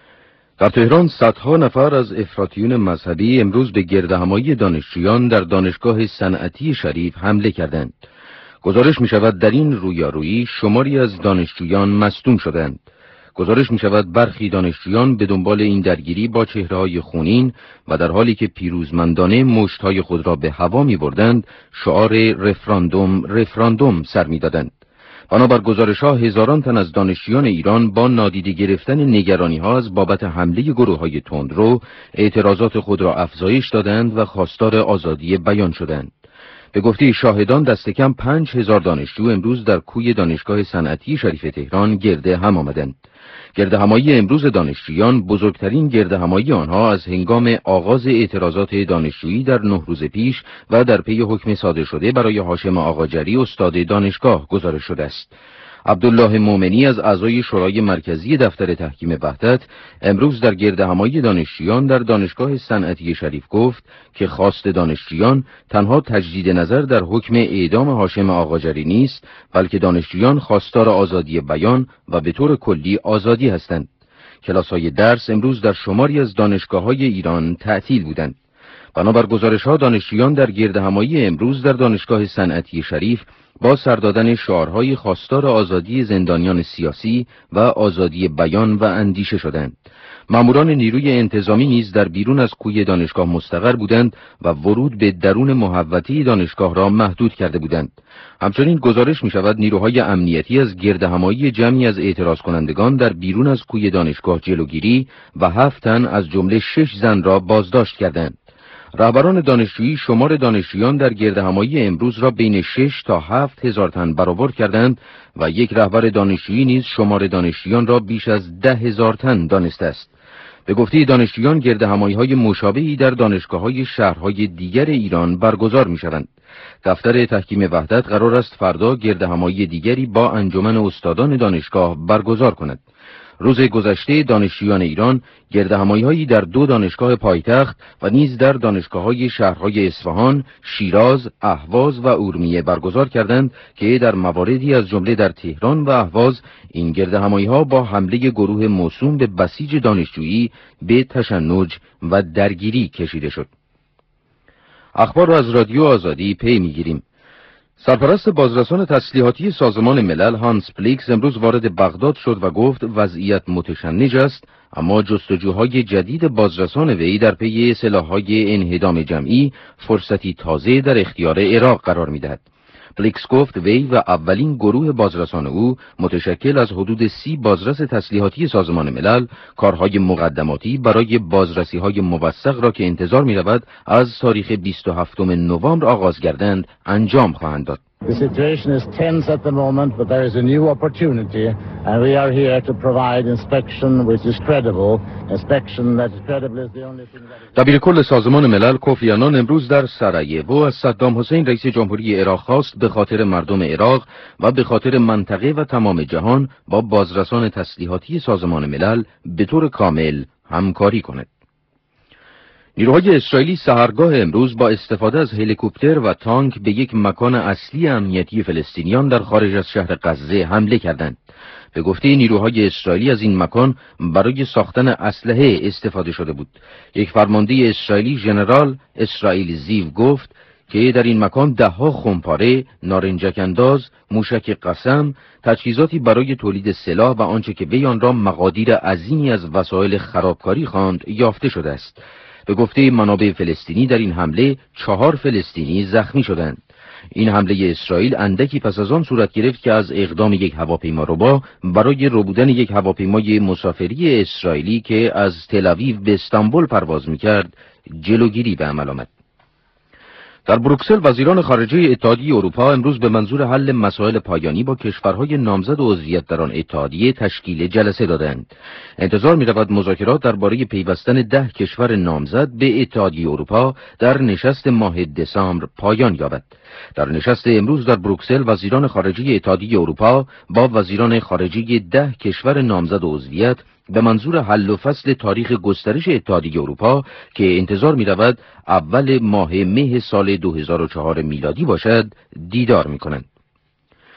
در تهران صدها نفر از افراطیون مذهبی امروز به گردهمایی دانشجویان در دانشگاه صنعتی شریف حمله کردند. گزارش می شود در این رویارویی شماری از دانشجویان مصدوم شدند. گزارش می شود برخی دانشجویان به دنبال این درگیری با چهره‌های خونین و در حالی که پیروزمندانه مشت‌های خود را به هوا می بردند، شعار رفراندوم رفراندوم سر می دادند. بنابر گزارش‌ها هزاران تن از دانشجویان ایران با نادیده گرفتن نگرانی‌ها از بابت حمله گروه‌های تندرو اعتراضات خود را افزایش دادند و خواستار آزادی بیان شدند. به گفته شاهدان دست کم پنج هزار دانشجو امروز در کوی دانشگاه صنعتی شریف تهران گرده هم آمدند. گردهمایی امروز دانشجویان بزرگترین گردهمایی آنها از هنگام آغاز اعتراضات دانشجویی در نه روز پیش و در پی حکم صادر شده برای هاشم آقاجری استاد دانشگاه گزارش شده است. عبدالله مومنی از اعضای شورای مرکزی دفتر تحکیم وحدت امروز در گردهمایی دانشجویان در دانشگاه صنعتی شریف گفت که خواست دانشجویان تنها تجدید نظر در حکم اعدام هاشم آقاجری نیست، بلکه دانشجویان خواستار آزادی بیان و به طور کلی آزادی هستند. کلاس‌های درس امروز در شماری از دانشگاه‌های ایران تعطیل بودند. بنابر گزارش‌ها دانشجویان در گردهمایی امروز در دانشگاه صنعتی شریف با سر دادن شعارهای خواستار آزادی زندانیان سیاسی و آزادی بیان و اندیشه شدند. ماموران نیروی انتظامی نیز در بیرون از کوی دانشگاه مستقر بودند و ورود به درون محوطه دانشگاه را محدود کرده بودند. همچنین گزارش می شود نیروهای امنیتی از گردهمایی جمعی از اعتراض کنندگان در بیرون از کوی دانشگاه جلوگیری و هفت تن از جمله شش زن را بازداشت کردند. رهبران دانشجویی شمار دانشجویان در گردهمایی امروز را بین شش تا هفت هزار تن برآورد کردند و یک رهبر دانشجویی نیز شمار دانشجویان را بیش از ده هزار تن دانسته است. به گفته دانشجویان گردهمایی‌های مشابهی در دانشگاه‌های شهرهای دیگر ایران برگزار می‌شوند. دفتر تحکیم وحدت قرار است فردا گردهمایی دیگری با انجمن استادان دانشگاه برگزار کند. روز گذشته دانشجویان ایران گردهمایی‌هایی در دو دانشگاه پایتخت و نیز در دانشگاه‌های شهرهای اصفهان، شیراز، اهواز و اورمیه برگزار کردند که در مواردی از جمله در تهران و اهواز این گردهمایی‌ها با حمله گروه موسوم به بسیج دانشجویی به تشنج و درگیری کشیده شد. اخبار را از رادیو آزادی پی می‌گیریم. سرپرست بازرسان تسلیحاتی سازمان ملل هانس پلیکس امروز وارد بغداد شد و گفت وضعیت متشنج است، اما جستجوهای جدید بازرسان وی در پی سلاح‌های انهدام جمعی فرصتی تازه در اختیار عراق قرار می‌دهد. پلیکس گفت وی و اولین گروه بازرسان او متشکل از حدود سی بازرس تسلیحاتی سازمان ملل کارهای مقدماتی برای بازرسی‌های موثق را که انتظار می‌رود از تاریخ بیست و هفتم نوامبر آغاز گردند انجام خواهند داد. The situation is tense at the moment, but there is a new opportunity, and we are here to provide inspection which is credible. Inspection that is credible is the only thing that is... دبیر کل سازمان ملل کوفی آنان امروز در سرایوو از صدام حسین رئیس جمهوری عراق خواست به خاطر مردم عراق و به خاطر منطقه و تمام جهان با بازرسان تسلیحاتی سازمان ملل به طور کامل همکاری کند. نیروهای اسرائیلی سحرگاه امروز با استفاده از هلیکوپتر و تانک به یک مکان اصلی امنیتی فلسطینیان در خارج از شهر غزه حمله کردند. به گفته نیروهای اسرائیلی از این مکان برای ساختن اسلحه استفاده شده بود. یک فرمانده اسرائیلی ژنرال اسرائیل زیو گفت که در این مکان دهها خمپاره، نارنجک انداز، موشک قسم، تجهیزاتی برای تولید سلاح و آنچه که وی آن را مقادیر عظیمی از وسایل خرابکاری خواند یافته شده است. به گفته منابع فلسطینی در این حمله چهار فلسطینی زخمی شدند. این حمله اسرائیل اندکی پس از آن صورت گرفت که از اقدام یک هواپیما ربا برای ربودن یک هواپیمای مسافری اسرائیلی که از تل‌آویو به استانبول پرواز می‌کرد جلوگیری به عمل آمد. در بروکسل وزیران خارجه اتحادیه اروپا امروز به منظور حل مسائل پایانی با کشورهای نامزد عضویت در آن اتحادیه تشکیل جلسه دادند. انتظار می‌رود مذاکرات درباره پیوستن ده کشور نامزد به اتحادیه اروپا در نشست ماه دسامبر پایان یابد. در نشست امروز در بروکسل وزیران خارجه اتحادیه اروپا با وزیران خارجه ده کشور نامزد عضویت به منظور حل و فصل تاریخ گسترش اتحادیه اروپا که انتظار می رود اول ماه مه سال دو هزار و چهار میلادی باشد دیدار می کنند.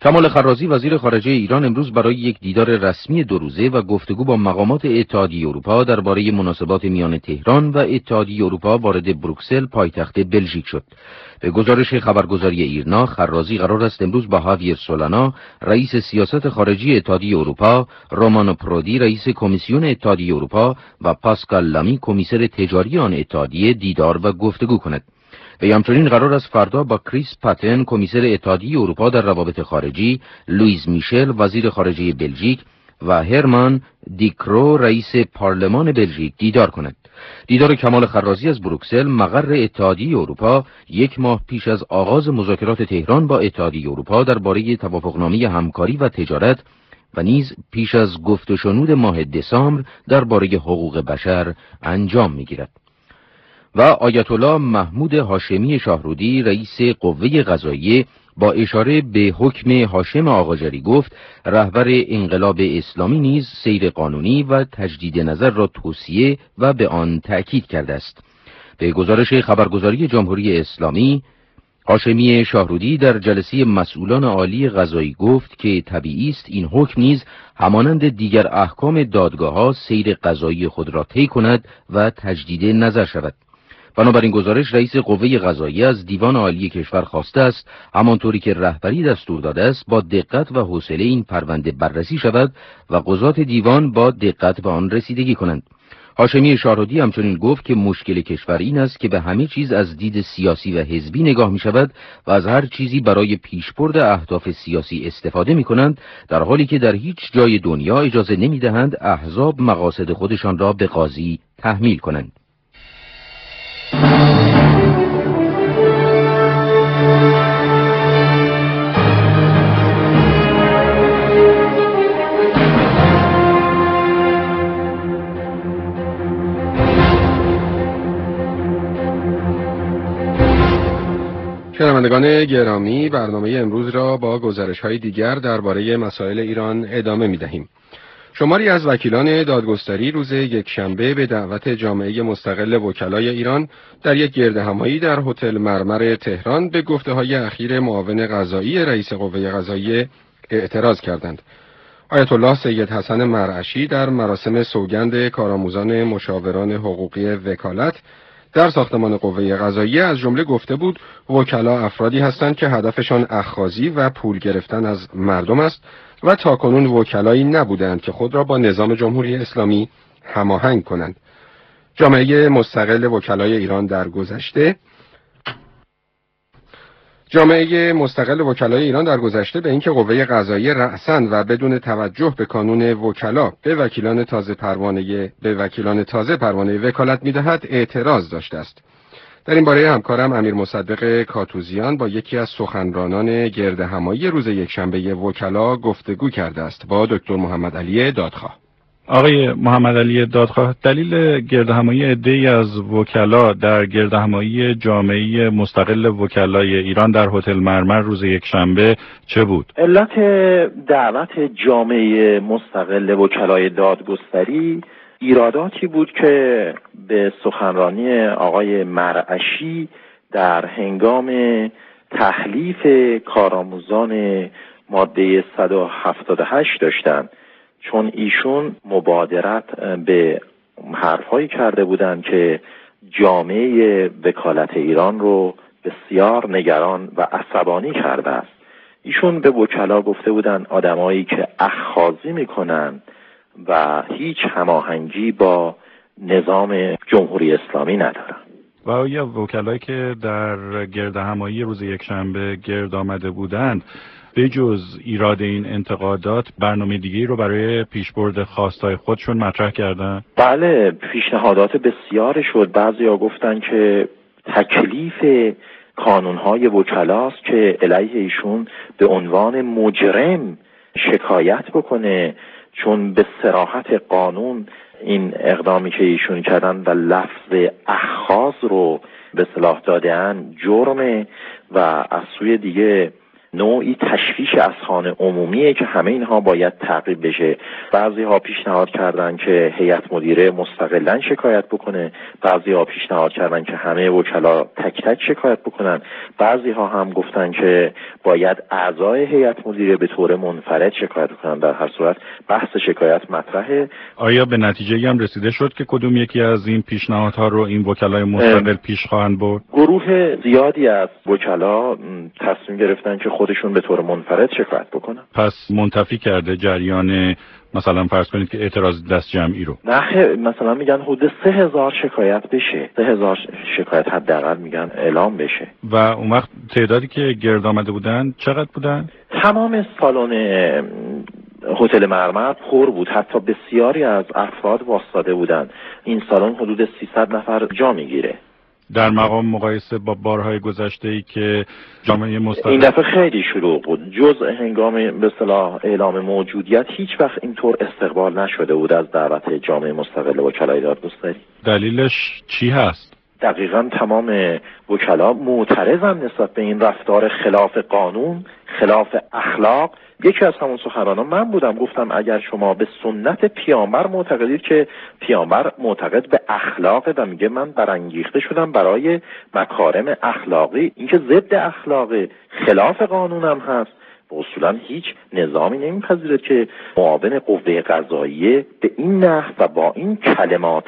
کمال خرازی وزیر خارجه ایران امروز برای یک دیدار رسمی دو روزه و گفتگو با مقامات اتحادیه اروپا درباره مناسبات میان تهران و اتحادیه اروپا وارد بروکسل پایتخت بلژیک شد. به گزارش خبرگزاری ایرنا، خرازی قرار است امروز با هاویر سولانا رئیس سیاست خارجی اتحادیه اروپا، رومانو پرودی رئیس کمیسیون اتحادیه اروپا و پاسکال لامی کمیسر تجاری آن اتحادیه دیدار و گفتگو کند. و همچنین قرار است فردا با کریس پاتن کمیسر اتحادیه اروپا در روابط خارجی، لوئیز میشل وزیر خارجه بلژیک و هرمان دیکرو رئیس پارلمان بلژیک دیدار کند. دیدار کمال خرازی از بروکسل مقر اتحادیه اروپا یک ماه پیش از آغاز مذاکرات تهران با اتحادیه اروپا درباره توافقنامه همکاری و تجارت و نیز پیش از گفت و شنود ماه دسامبر درباره حقوق بشر انجام می‌گیرد. و آیت الله محمود هاشمی شاهرودی رئیس قوه قضاییه با اشاره به حکم هاشم آقاجری گفت رهبر انقلاب اسلامی نیز سیر قانونی و تجدید نظر را توصیه و به آن تأکید کرده است. به گزارش خبرگزاری جمهوری اسلامی، هاشمی شاهرودی در جلسه مسئولان عالی قضایی گفت که طبیعی است این حکم نیز همانند دیگر احکام دادگاه‌ها سیر قضایی خود را طی کند و تجدید نظر شود. بنابراین گزارش رئیس قوه قضاییه از دیوان عالی کشور خواسته است همانطوری که رهبری دستور داده است با دقت و حوصله این پرونده بررسی شود و قضات دیوان با دقت به آن رسیدگی کنند. هاشمی شاهرودی همچنین گفت که مشکل کشور این است که به همه چیز از دید سیاسی و حزبی نگاه می شود و از هر چیزی برای پیشبرد اهداف سیاسی استفاده می کنند، در حالی که در هیچ جای دنیا اجازه نمی دهند احزاب مقاصد خودشان را به قاضی تحمیل کنند. شنوندگان گرامی، برنامه امروز را با گزارش‌های دیگر درباره مسائل ایران ادامه می‌دهیم. شماری از وکیلان دادگستری روز یکشنبه به دعوت جامعه مستقل وکلای ایران در یک گردهمایی در هتل مرمر تهران به گفته‌های اخیر معاون قضایی رئیس قوه قضاییه اعتراض کردند. آیت الله سید حسن مرعشی در مراسم سوگند کارآموزان مشاوران حقوقی وکالت در ساختمان قوه قضاییه از جمله گفته بود وکلا افرادی هستند که هدفشان اخاذی و پول گرفتن از مردم است و تاکنون وکلایی نبودند که خود را با نظام جمهوری اسلامی هماهنگ کنند. جامعه مستقل وکلای ایران در گذشته جامعه مستقل وکلای ایران در گذشته به اینکه قوه قضاییه رأساً و بدون توجه به کانون وکلا به وکیلان تازه پروانه به وکیلان تازه پروانه وکالت می‌دهد اعتراض داشته است. در این باره همکارم امیر مصدق کاتوزیان با یکی از سخنرانان گردهمایی روز یکشنبه وکلا گفتگو کرده است با دکتر محمد علی دادخواه. آقای محمد علی دادخواه، دلیل گردهمایی عده‌ای از وکلا در گردهمایی جامعه مستقل وکلای ایران در هتل مرمر روز یکشنبه چه بود؟ علت دعوت جامعه مستقل وکلای دادگستری ایراداتی بود که به سخنرانی آقای مرعشی در هنگام تحلیف کارآموزان ماده صد و هفتاد و هشت داشتند، چون ایشون مبادرت به حرفهایی کرده بودند که جامعه وکالت ایران رو بسیار نگران و عصبانی کرده است. ایشون به وکلا گفته بودند آدمایی که اخاذی میکنن و هیچ هماهنگی با نظام جمهوری اسلامی ندارن. و آیا وکلایی که در گردهمایی روز یکشنبه گرد آمده بودند به جز ایراد این انتقادات برنامه دیگه‌ای رو برای پیشبرد خواستای خودشون مطرح کردن؟ بله، پیشنهادات بسیاری شد. بعضیا گفتن که تکلیف کانونهای وکلاست که علیه ایشون به عنوان مجرم شکایت بکنه، چون به صراحت قانون این اقدامی که ایشون کردن و لفظ اخاذ رو به اصطلاح دادن جرمه و از سوی دیگه نوعی تشویش اذهان عمومیه که همه اینها باید تعقیب بشه. بعضی ها پیشنهاد کردن که هیئت مدیره مستقلاً شکایت بکنه، بعضی ها پیشنهاد کردن که همه وکلا تک تک شکایت بکنن، بعضی ها هم گفتن که باید اعضای هیئت مدیره به طور منفرد شکایت بکنن. در هر صورت بحث شکایت مطرحه. آیا به نتیجه هم رسیده شد که کدوم یکی از این پیشنهادها رو این وکلای مستقل پیش خواهند برد؟ گروه زیادی از وکلا تصمیم گرفتن که خودشون به طور منفرد شکایت بکنن. پس منتفی کرده جریان مثلا فرض کنید که اعتراض دست جمعی رو؟ نه، مثلا میگن حدود سه هزار شکایت بشه، سه هزار شکایت حداقل میگن اعلام بشه. و اون وقت تعدادی که گرد آمده بودن چقدر بودن؟ تمام سالن هتل مرمر پر بود، حتی بسیاری از افراد واسطاده بودند. این سالن حدود سیصد نفر جا میگیره. در مقام مقایسه با بارهای گذشته‌ای که جامعه مستقل این دفعه خیلی شلوغ بود. جز هنگام به اصطلاح اعلام موجودیت هیچ وقت اینطور استقبال نشده بود از دعوت جامعه مستقل وکلای دادگستری. دلیلش چی هست؟ دقیقاً تمام وکلا معترضن نسبت به این رفتار خلاف قانون، خلاف اخلاق. یکی از همون سخنرانان من بودم، گفتم اگر شما به سنت پیامبر معتقدید که پیامبر معتقد به اخلاقه و میگه من برانگیخته شدم برای مکارم اخلاقی، اینکه ضد اخلاقه، خلاف قانونم هست، اصولا هیچ نظامی نمیپذیره که معاون قوه قضاییه به این نحو و با این کلمات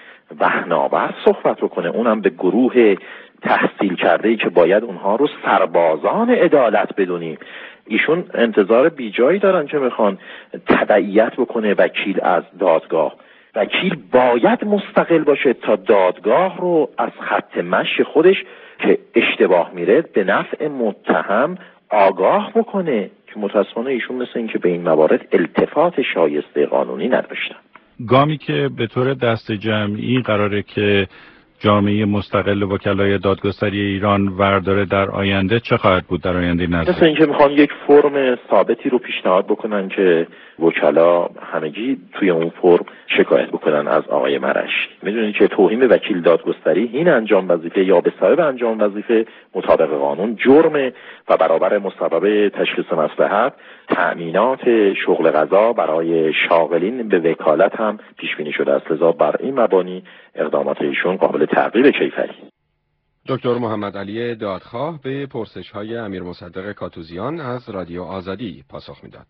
وحناور صحبت رو کنه، اونم به گروه تحصیل کرده‌ای که باید اونها رو سربازان عدالت بدونیم. ایشون انتظار بیجایی دارن که میخوان تبعیت بکنه وکیل از دادگاه. وکیل باید مستقل باشه تا دادگاه رو از خط مشی خودش که اشتباه میره به نفع متهم آگاه بکنه، که متاسفانه ایشون مثل این که به این موارد التفات شایسته قانونی نداشتن. گامی که به طور دست جمعی قراره که جامعه مستقل وکلای دادگستری ایران ورداره در آینده چه خواهد بود در آینده نزدیک؟ مثل اینکه میخوان یک فرم ثابتی رو پیشنهاد بکنن که وکلا همگی توی اون فرم شکایت بکنن از آقای مرعشی. میدونید که توهین به وکیل دادگستری این انجام وظیفه یا به صاحب انجام وظیفه مطابق قانون جرمه و برابر مصوبه تشخیص مصلحت تأمینات شغل قضا برای شاغلین به وکالت هم پیش بینی شده است. لذا بر این مبانی اقدامات ایشون قابل تعقیب کیفری. دکتر محمد علی دادخواه به پرسش‌های امیر مصدق کاتوزیان از رادیو آزادی پاسخ میداد.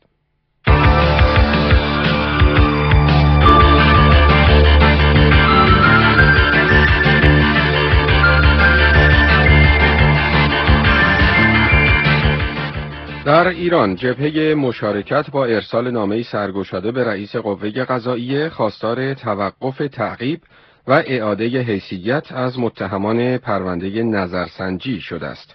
در ایران جبهه مشارکت با ارسال نامه‌ای سرگشاده به رئیس قوه قضاییه خواستار توقف تعقیب و اعاده حیثیت از متهمان پرونده نظرسنجی شده است.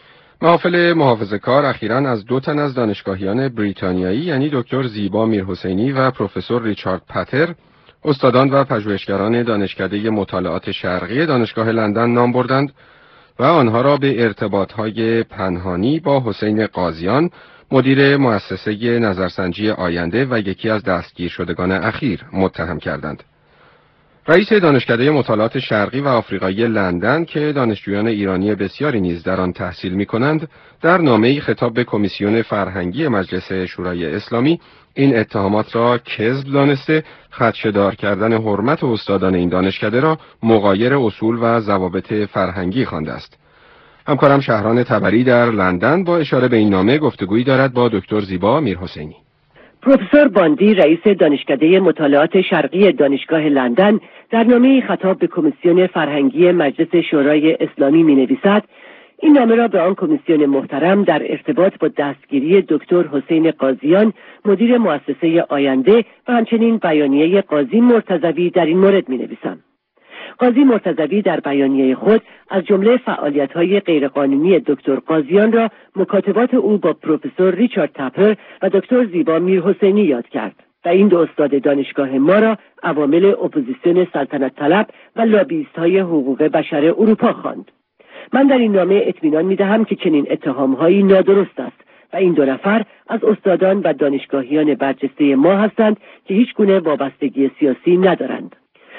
محافل محافظه‌کار اخیراً از دو تن از دانشگاهیان بریتانیایی یعنی دکتر زیبا میرحسینی و پروفسور ریچارد پاتر، استادان و پژوهشگران دانشکده مطالعات شرقی دانشگاه لندن نام بردند و آنها را به ارتباط‌های پنهانی با حسین قاضیان، مدیر مؤسسه نظرسنجی آینده و یکی از دستگیر شدگان اخیر متهم کردند. رئیس دانشکده مطالعات شرقی و آفریقایی لندن که دانشجویان ایرانی بسیاری نیز در آن تحصیل می‌کنند، در نامه‌ای خطاب به کمیسیون فرهنگی مجلس شورای اسلامی این اتهامات را کذب دانسته، خدشه‌دار کردن حرمت استادان این دانشکده را مغایر اصول و ضوابط فرهنگی خوانده است. همکارم شهران تبری در لندن با اشاره به این نامه گفتگویی دارد با دکتر زیبا میرحسینی. پروفسور باندی رئیس دانشکده مطالعات شرقی دانشگاه لندن در نامه‌ای خطاب به کمیسیون فرهنگی مجلس شورای اسلامی می‌نویسد: این نامه را به آن کمیسیون محترم در ارتباط با دستگیری دکتر حسین قاضیان مدیر مؤسسه آینده و همچنین بیانیه قاضی مرتضوی در این مورد می‌نویسم. قاضی مرتضوی در بیانیه خود از جمله فعالیت‌های غیرقانونی دکتر قاضیان را مکاتبات او با پروفسور ریچارد تپر و دکتر زیبا میرحسینی یاد کرد و این دو استاد دانشگاه ما را عوامل اپوزیسیون سلطنت طلب و لابیست‌های حقوق بشر اروپا خواند. من در این نامه اطمینان می‌دهم که چنین اتهام‌هایی نادرست است و این دو نفر از استادان و دانشگاهیان برجسته ما هستند که هیچ گونه وابستگی سیاسی ندارند.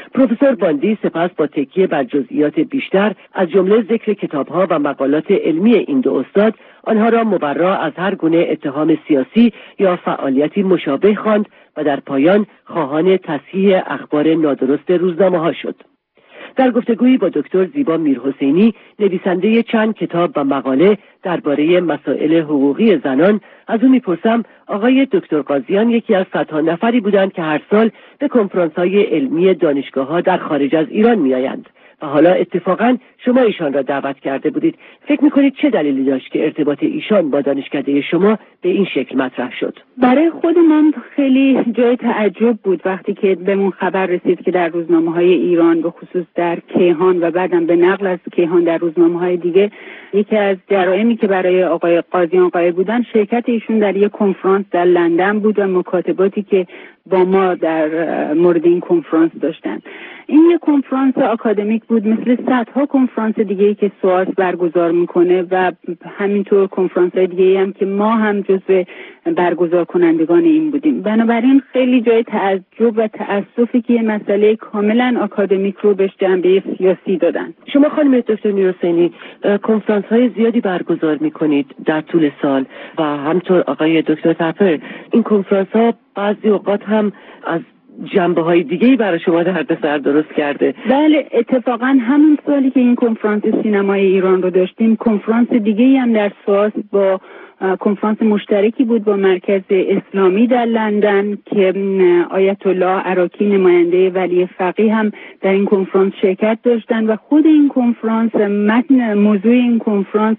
پروفسور باندی سپس با تکیه بر جزئیات بیشتر از جمله ذکر کتاب‌ها و مقالات علمی این دو استاد آنها را مبرا از هر گونه اتهام سیاسی یا فعالیتی مشابه خواند و در پایان خواهان تصحیح اخبار نادرست روزنامه‌ها شد. در گفتگویی با دکتر زیبا میرحسینی، نویسنده چند کتاب و مقاله درباره مسائل حقوقی زنان، از او میپرسم آقای دکتر قاضیان یکی از صدها نفری بودند که هر سال به کنفرانس‌های علمی دانشگاه‌ها در خارج از ایران میآیند و حالا اتفاقاً شما ایشان را دعوت کرده بودید. فکر می‌کنید چه دلیلی داشت که ارتباط ایشان با دانشکده شما به این شکل مطرح شد؟ برای خود من خیلی جای تعجب بود وقتی که بهمون خبر رسید که در روزنامه‌های ایران، به خصوص در کیهان و بعدم به نقل از کیهان در روزنامه‌های دیگه، یکی از جرائمی که برای آقای قاضیان قائل بودن شرکت ایشون در یک کنفرانس در لندن بود و مکاتباتی که با ما در مورد این کنفرانس داشتن. این یک کنفرانس آکادمیک بود، مثل صدها کنفرانس دیگه‌ای که سواس برگزار میکنه و همینطور کنفرانس‌های دیگه‌ای هم که ما هم جزو برگزار کنندگان این بودیم. بنابراین خیلی جای تعجب و تأسفی که یه مسئله کاملا آکادمیک رو بهش جنبه سیاسی دادن. شما خانم دکتر میرحسینی کنفرانس‌های زیادی برگزار میکنید در طول سال و همطور آقای دکتر تپر، این کنفرانس‌ها بعضی اوقات هم از جنبه های دیگه‌ای برای شما دردسر درست کرده. بله، اتفاقا همون سالی که این کنفرانس سینمای ایران رو داشتیم، کنفرانس دیگه‌ای هم در سواس با کنفرانس مشترکی بود با مرکز اسلامی در لندن که آیت الله عراقی نماینده ولی فقیه هم در این کنفرانس شرکت داشتن و خود این کنفرانس، متن موضوع این کنفرانس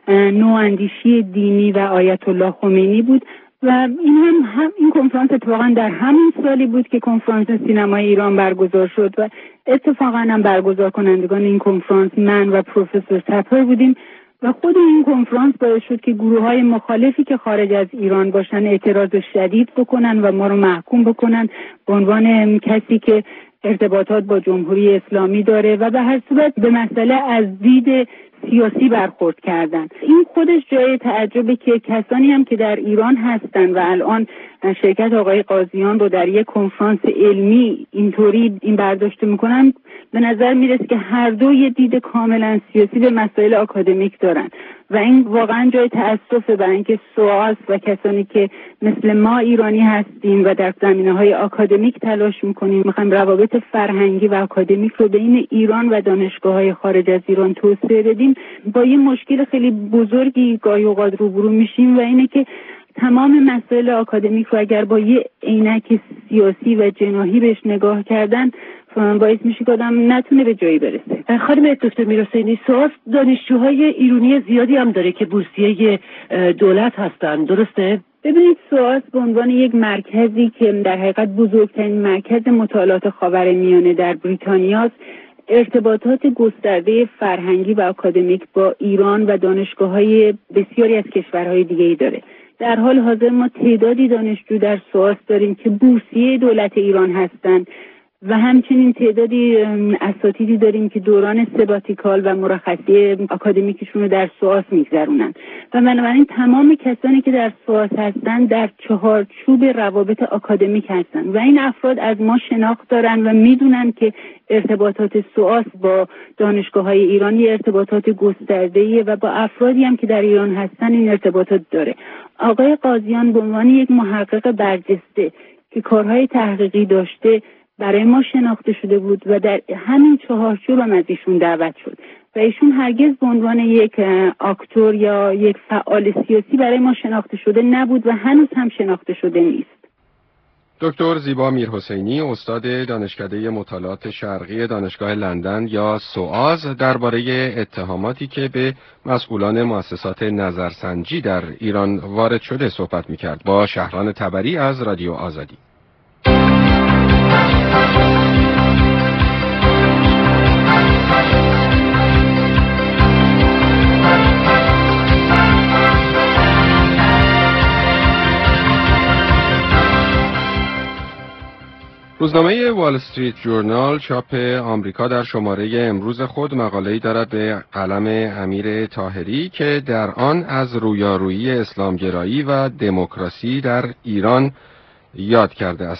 نواندیشی دینی و آیت الله خمینی بود و این هم, هم این کنفرانس اتفاقا در همین سالی بود که کنفرانس سینمای ایران برگزار شد و اتفاقا هم برگزار کنندگان این کنفرانس من و پروفسور تپر بودیم و خود این کنفرانس باعث شد که گروه‌های مخالفی که خارج از ایران باشن اعتراض شدید بکنن و ما رو محکوم بکنن به عنوان کسی که ارتباطات با جمهوری اسلامی داره و به هر صورت به مسئله از دید سیاسی برخورد کردن. این خودش جای تعجبه که کسانی هم که در ایران هستن و الان شرکت آقای قاضیان رو در یک کنفرانس علمی اینطوری این برداشت میکنن، به نظر میرسه که هر دو یه دید کاملا سیاسی به مسائل آکادمیک دارن و این واقعا جای تأسفه، برای اینکه سواس و کسانی که مثل ما ایرانی هستیم و در زمینه‌های آکادمیک تلاش میکنیم، میخوایم روابط فرهنگی و آکادمیک رو بین ایران و دانشگاه‌های خارج از ایران توسعه بدیم، با یه مشکل خیلی بزرگی گاهی اوقات روبرو میشیم و اینه که تمام مسائل آکادمیک رو اگر با یه عینک سیاسی و جناحی بهش نگاه کردن باعث میشه که آدم نتونه به جایی برسه. خانم دکتر میرحسینی، سواس دانشجوهای ایرانی زیادی هم داره که بورسیه دولت هستن، درسته؟ ببینید، سواس به عنوان یک مرکزی که در حقیقت بزرگترین مرکز مطالعات خاورمیانه در بریتانیاست، ارتباطات گسترده فرهنگی و آکادمیک با ایران و دانشگاه‌های بسیاری از کشورهای دیگه‌ای داره. در حال حاضر ما تعدادی دانشجو در سواس داریم که بورسیه دولت ایران هستند و همچنین تعدادی اساتیدی داریم که دوران سباتیکال و مرخصی آکادمیکشون رو در سواس میگذرونن و بنابراین تمام کسانی که در سواس هستن در چهارچوب روابط آکادمیک هستن و این افراد از ما شناخت دارن و میدونن که ارتباطات سواس با دانشگاه‌های ایرانی ارتباطات گسترده‌ایه و با افرادی هم که در ایران هستن این ارتباطات داره. آقای قاضیان به عنوان یک محقق برجسته که کارهای تحقیقی داشته برای ما شناخته شده بود و در همین چهارچوب هم از ایشون دعوت شد و ایشون هرگز به عنوان یک آکتور یا یک فعال سیاسی برای ما شناخته شده نبود و هنوز هم شناخته شده نیست. دکتر زیبا میرحسینی، استاد دانشکده مطالعات شرقی دانشگاه لندن یا سواس، درباره اتهاماتی که به مسئولان مؤسسات نظرسنجی در ایران وارد شده صحبت می‌کرد با شهران تبری از رادیو آزادی. روزنامه وال استریت جورنال چاپ آمریکا در شماره امروز خود مقاله‌ای دارد به قلم امیر طاهری که در آن از رویارویی اسلامگرایی و دموکراسی در ایران یاد کرده است.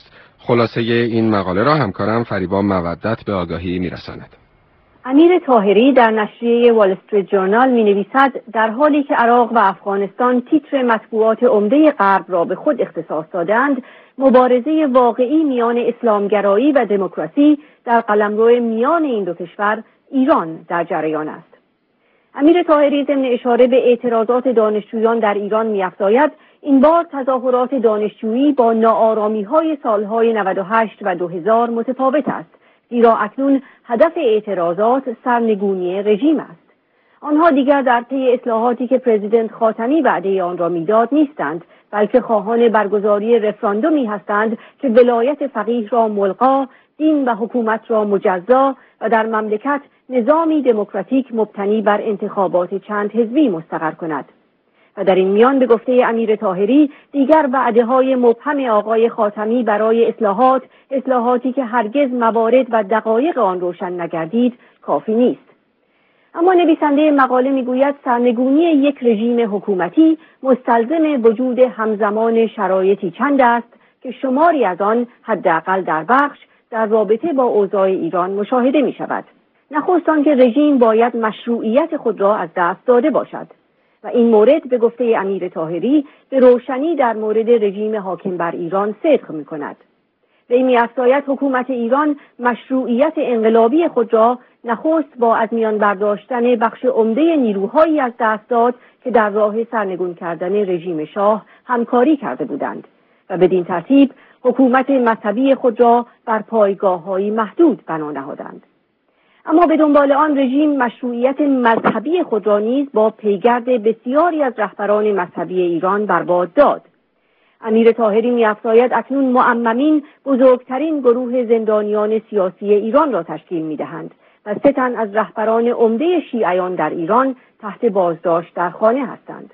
خلاصه این مقاله را همکارم فریبا مودت به آگاهی میرساند. امیر طاهری در نشریه وال استریت جورنال می نویسد در حالی که عراق و افغانستان تیتر مطبوعات عمده غرب را به خود اختصاص دادند، مبارزه واقعی میان اسلامگرایی و دموکراسی در قلمرو میان این دو کشور ایران در جریان است. امیر طاهری ضمن اشاره به اعتراضات دانشجویان در ایران می‌افزاید این بار تظاهرات دانشجویی با ناآرامی‌های سالهای نود و هشت و دو هزار متفاوت است، زیرا اکنون هدف اعتراضات سرنگونی رژیم است. آنها دیگر در پی اصلاحاتی که پرزیدنت خاتمی وعده آن را میداد نیستند، بلکه خواهان برگزاری رفراندومی هستند که ولایت فقیه را ملغا، دین و حکومت را مجزا و در مملکت نظامی دموکراتیک مبتنی بر انتخابات چند حزبی مستقر کند. و در این میان به گفته امیر طاهری دیگر وعده‌های مبهم آقای خاتمی برای اصلاحات، اصلاحاتی که هرگز موارد و دقایق آن روشن نگردید، کافی نیست. اما نویسنده مقاله میگوید سرنگونی یک رژیم حکومتی مستلزم وجود همزمان شرایطی چند است که شماری از آن حداقل در بخش در رابطه با اوضاع ایران مشاهده می شود. نخست آنکه رژیم باید مشروعیت خود را از دست داده باشد و این مورد به گفته امیر طاهری به روشنی در مورد رژیم حاکم بر ایران صدق می کند. وی می‌افزاید حکومت ایران مشروعیت انقلابی خود را نخست با از میان برداشتن بخش عمده نیروهایی از دست داد که در راه سرنگون کردن رژیم شاه همکاری کرده بودند و بدین ترتیب حکومت مذهبی خود را بر پایگاه‌های محدود بنا نهادند. اما به دنبال آن رژیم مشروعیت مذهبی خود را نیز با پیگرد بسیاری از رهبران مذهبی ایران برباد داد. امیر طاهری می‌افزاید اکنون معممین بزرگترین گروه زندانیان سیاسی ایران را تشکیل می‌دهند و سه تن از رهبران عمده شیعیان در ایران تحت بازداشت در خانه هستند.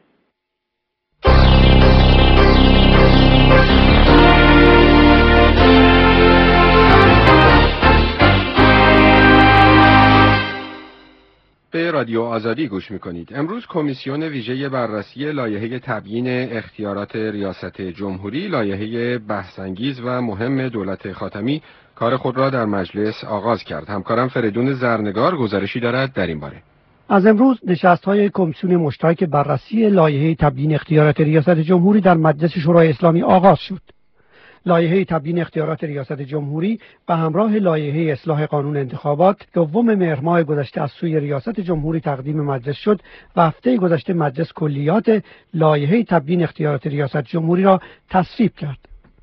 به رادیو آزادی گوش میکنید. امروز کمیسیون ویژه بررسی لایحه تبیین اختیارات ریاست جمهوری، لایحه بحث‌انگیز و مهم دولت خاتمی، کار خود را در مجلس آغاز کرد. همکارم فریدون زرنگار گزارشی دارد در این باره. از امروز نشست‌های کمیسیون مشترک بررسی لایحه تبیین اختیارات ریاست جمهوری در مجلس شورای اسلامی آغاز شد. لایحه تبیین اختیارات ریاست جمهوری به همراه لایحه اصلاح قانون انتخابات دوم مهر ماه گذشته از سوی ریاست جمهوری تقدیم مجلس شد و هفته گذشته مجلس کلیات لایحه تبیین اختیارات ریاست جمهوری را تصویب کرد.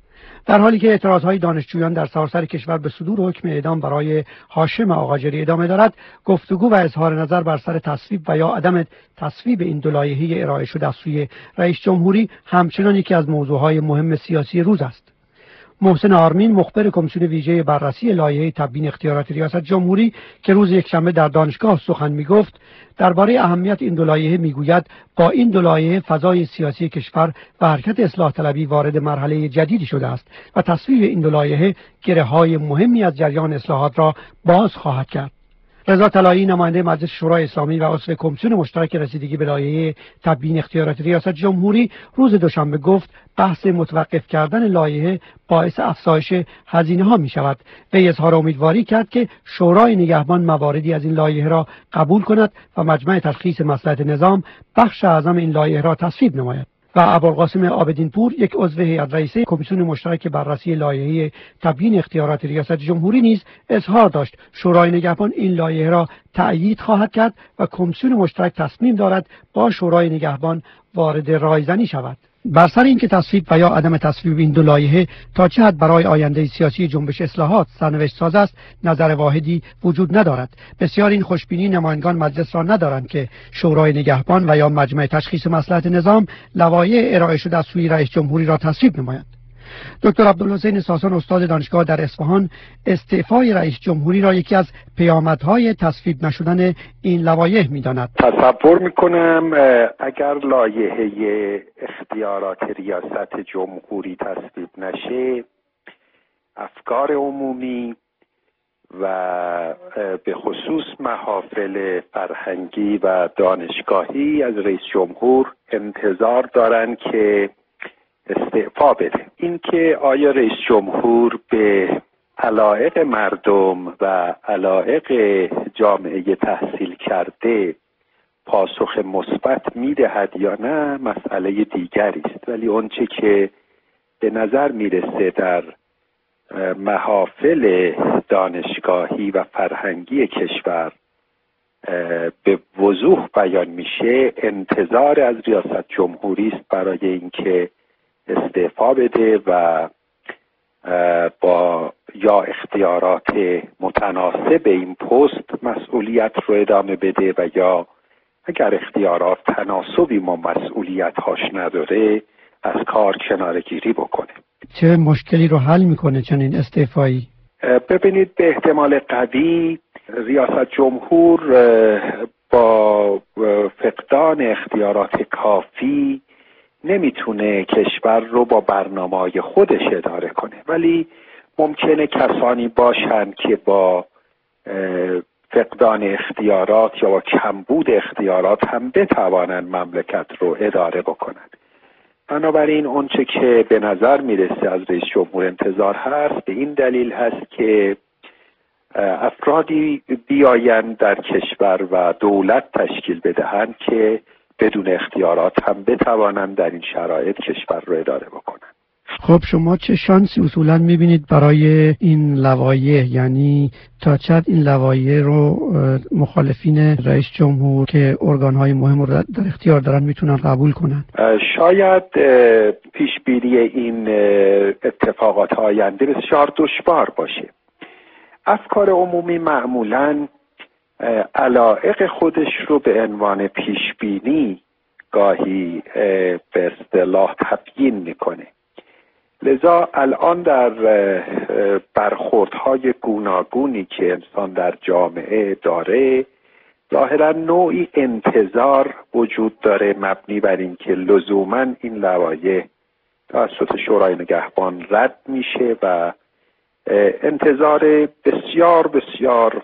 در حالی که اعتراضهای دانشجویان در سراسر کشور به صدور حکم اعدام برای هاشم آقاجری ادامه دارد، گفتگو و اظهار نظر بر سر تصویب و یا عدم تصویب این دو لایحه ارائه شده از سوی رئیس جمهوری همچنان یکی از موضوعهای مهم سیاسی روز است. محسن آرمین مخبر کمیسیون ویژه بررسی لایحه تبیین اختیارات ریاست جمهوری که روز یکشنبه در دانشگاه سخن میگفت، درباره اهمیت این دو لایحه میگوید با این دو لایحه فضای سیاسی کشور و حرکت اصلاح طلبی وارد مرحله جدیدی شده است و تصویب این دو لایحه گره‌های مهمی از جریان اصلاحات را باز خواهد کرد. رضا طلایی نماینده مجلس شورای اسلامی و عضو کمیسیون مشترک رسیدگی به لایحه تبیین اختیارات ریاست جمهوری روز دوشنبه گفت بحث متوقف کردن لایحه باعث افزایش هزینه‌ها می‌شود و اظهار امیدواری کرد که شورای نگهبان مواردی از این لایحه را قبول کند و مجمع تشخیص مصلحت نظام بخش اعظم این لایحه را تصویب نماید. و ابوالقاسم عابدین پور یک عضو هیئت رئیسه کمیسیون مشترک بررسی لایحه تبیین اختیارات ریاست جمهوری نیز اظهار داشت شورای نگهبان این لایحه را تأیید خواهد کرد و کمیسیون مشترک تصمیم دارد با شورای نگهبان وارد رایزنی شود. بر سر اینکه تصویب و یا عدم تصویب این دو لایحه تا چه حد برای آینده سیاسی جنبش اصلاحات سرنوشت ساز است نظر واحدی وجود ندارد. بسیار این خوشبینی نمایندگان مجلس را ندارند که شورای نگهبان و یا مجمع تشخیص مصلحت نظام لوایح ارائه شده از سوی رئیس جمهوری را تصویب نمایند. دکتر عبدالحسین ساسان استاد دانشگاه در اصفهان استعفای رئیس جمهوری را یکی از پیامدهای تصویب نشدن این لوایح می‌داند. تصور می‌کنم اگر لایحه اختیارات ریاست جمهوری تصویب نشه، افکار عمومی و به خصوص محافل فرهنگی و دانشگاهی از رئیس جمهور انتظار دارند که استعفا بده. اینکه آیا رئیس جمهور به علایق مردم و علایق جامعه تحصیل کرده پاسخ مثبت میدهد یا نه مسئله دیگری است، ولی اونچه که به نظر میرسه در محافل دانشگاهی و فرهنگی کشور به وضوح بیان میشه، انتظار از ریاست جمهوری است برای اینکه استعفا بده و با یا اختیارات متناسب این پست مسئولیت رو ادامه بده و یا اگر اختیارات تناسبی با مسئولیت هاش نداره از کار کنارگیری بکنه. چه مشکلی رو حل میکنه چنین استعفایی؟ ببینید، به احتمال قوی ریاست جمهور با فقدان اختیارات کافی نمیتونه کشور رو با برنامه‌های خودش اداره کنه، ولی ممکنه کسانی باشند که با فقدان اختیارات یا با کمبود اختیارات هم بتوانند مملکت رو اداره بکنند. بنابراین اونچه که به نظر میرسه از رئیس جمهور انتظار هست به این دلیل هست که افرادی بیایند در کشور و دولت تشکیل بدهند که بدون اختیارات هم بتوانند در این شرایط کشور رو اداره بکنند. خب شما چه شانسی اصولا میبینید برای این لوایح؟ یعنی تا چه حد این لوایح رو مخالفین رئیس جمهور که ارگانهای مهم رو در اختیار دارن میتونن قبول کنن؟ شاید پیش بینی این اتفاقات آینده بسیار دشوار باشه. افکار عمومی معمولاً علایق خودش رو به عنوان پیش بینی گاهی به اصطلاح تبیین میکنه. لذا الان در برخوردهای گوناگونی که انسان در جامعه داره ظاهرا نوعی انتظار وجود داره مبنی بر این که لزوما این لوایح توسط شورای نگهبان رد میشه و انتظار بسیار بسیار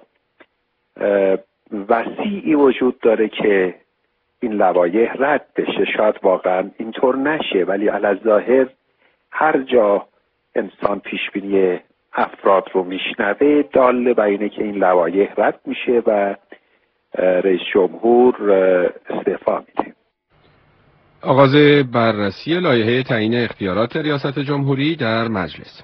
وسیعی وجود داره که این لوایح رد بشه. شاید واقعا اینطور نشه، ولی علی‌الظاهر هر جا انسان پیشبینی افراد رو میشنوه داله بر اینه که این لوایح رد میشه و رئیس جمهور استعفا میده. آغاز بررسی لایحه تعیین اختیارات ریاست جمهوری در مجلس.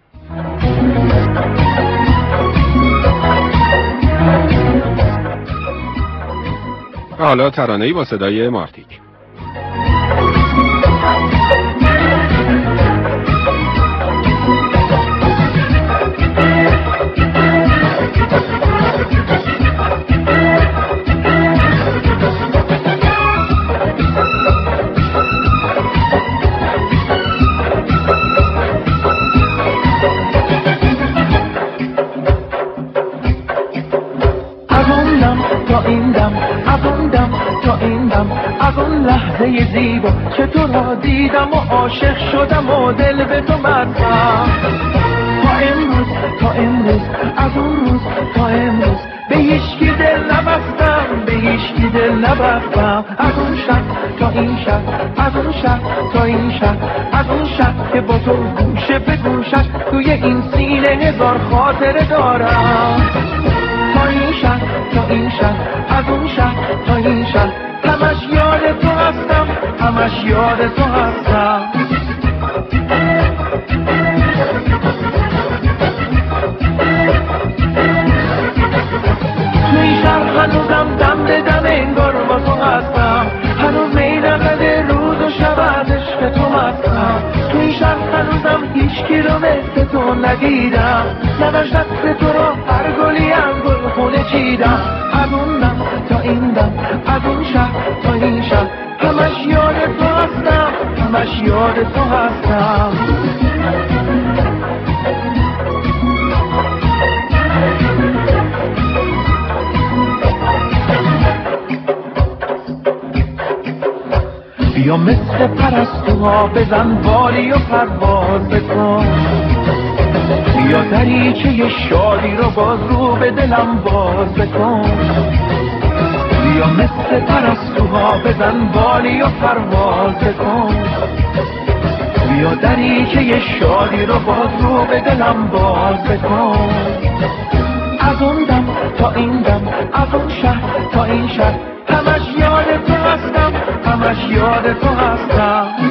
و حالا ترانه‌ای با صدای مارتیک. لحظه زیبا که تو را دیدم و عاشق شدم و دل به تو بستم. تا امروز تا امروز از اون روز تا امروز به هیچکی دل نبستم، به هیچکی دل نبستم. از اون شب تا این شب، از اون شب تا این شب، از اون شب که با تو گوشه به گوشش توی این سینه هزار خاطره دارم. تا این شب تا این شب، از اون شب تا این شب همش یاد تو هستم، همش یاد تو هستم. تو این شب هنوزم دم به دم انگار با تو هستم، هنوز میدقد روز و شب از عشق تو هستم. تو این شب هنوزم هیچ کی رو مثل تو ندیدم، نوش دست تو رو هر گلی از گل خونه چیدم. از اون دم تا این دم، از اون شب تا این شب همش یاد تو هستم، همش یاد تو هستم. بیا مثل پرستوها بزن بالی و پرواز بکن، بیا دریچه شادی رو باز رو به دلم باز بکن. بیا مثل پرستوها بزن بالی و پرواز کن، بیا دری که یه شادی رو باز رو به دلم باز بکن. از اون دم تا این دم، از اون شهر تا این شهر، همش یاد تو هستم، همش یاد تو هستم.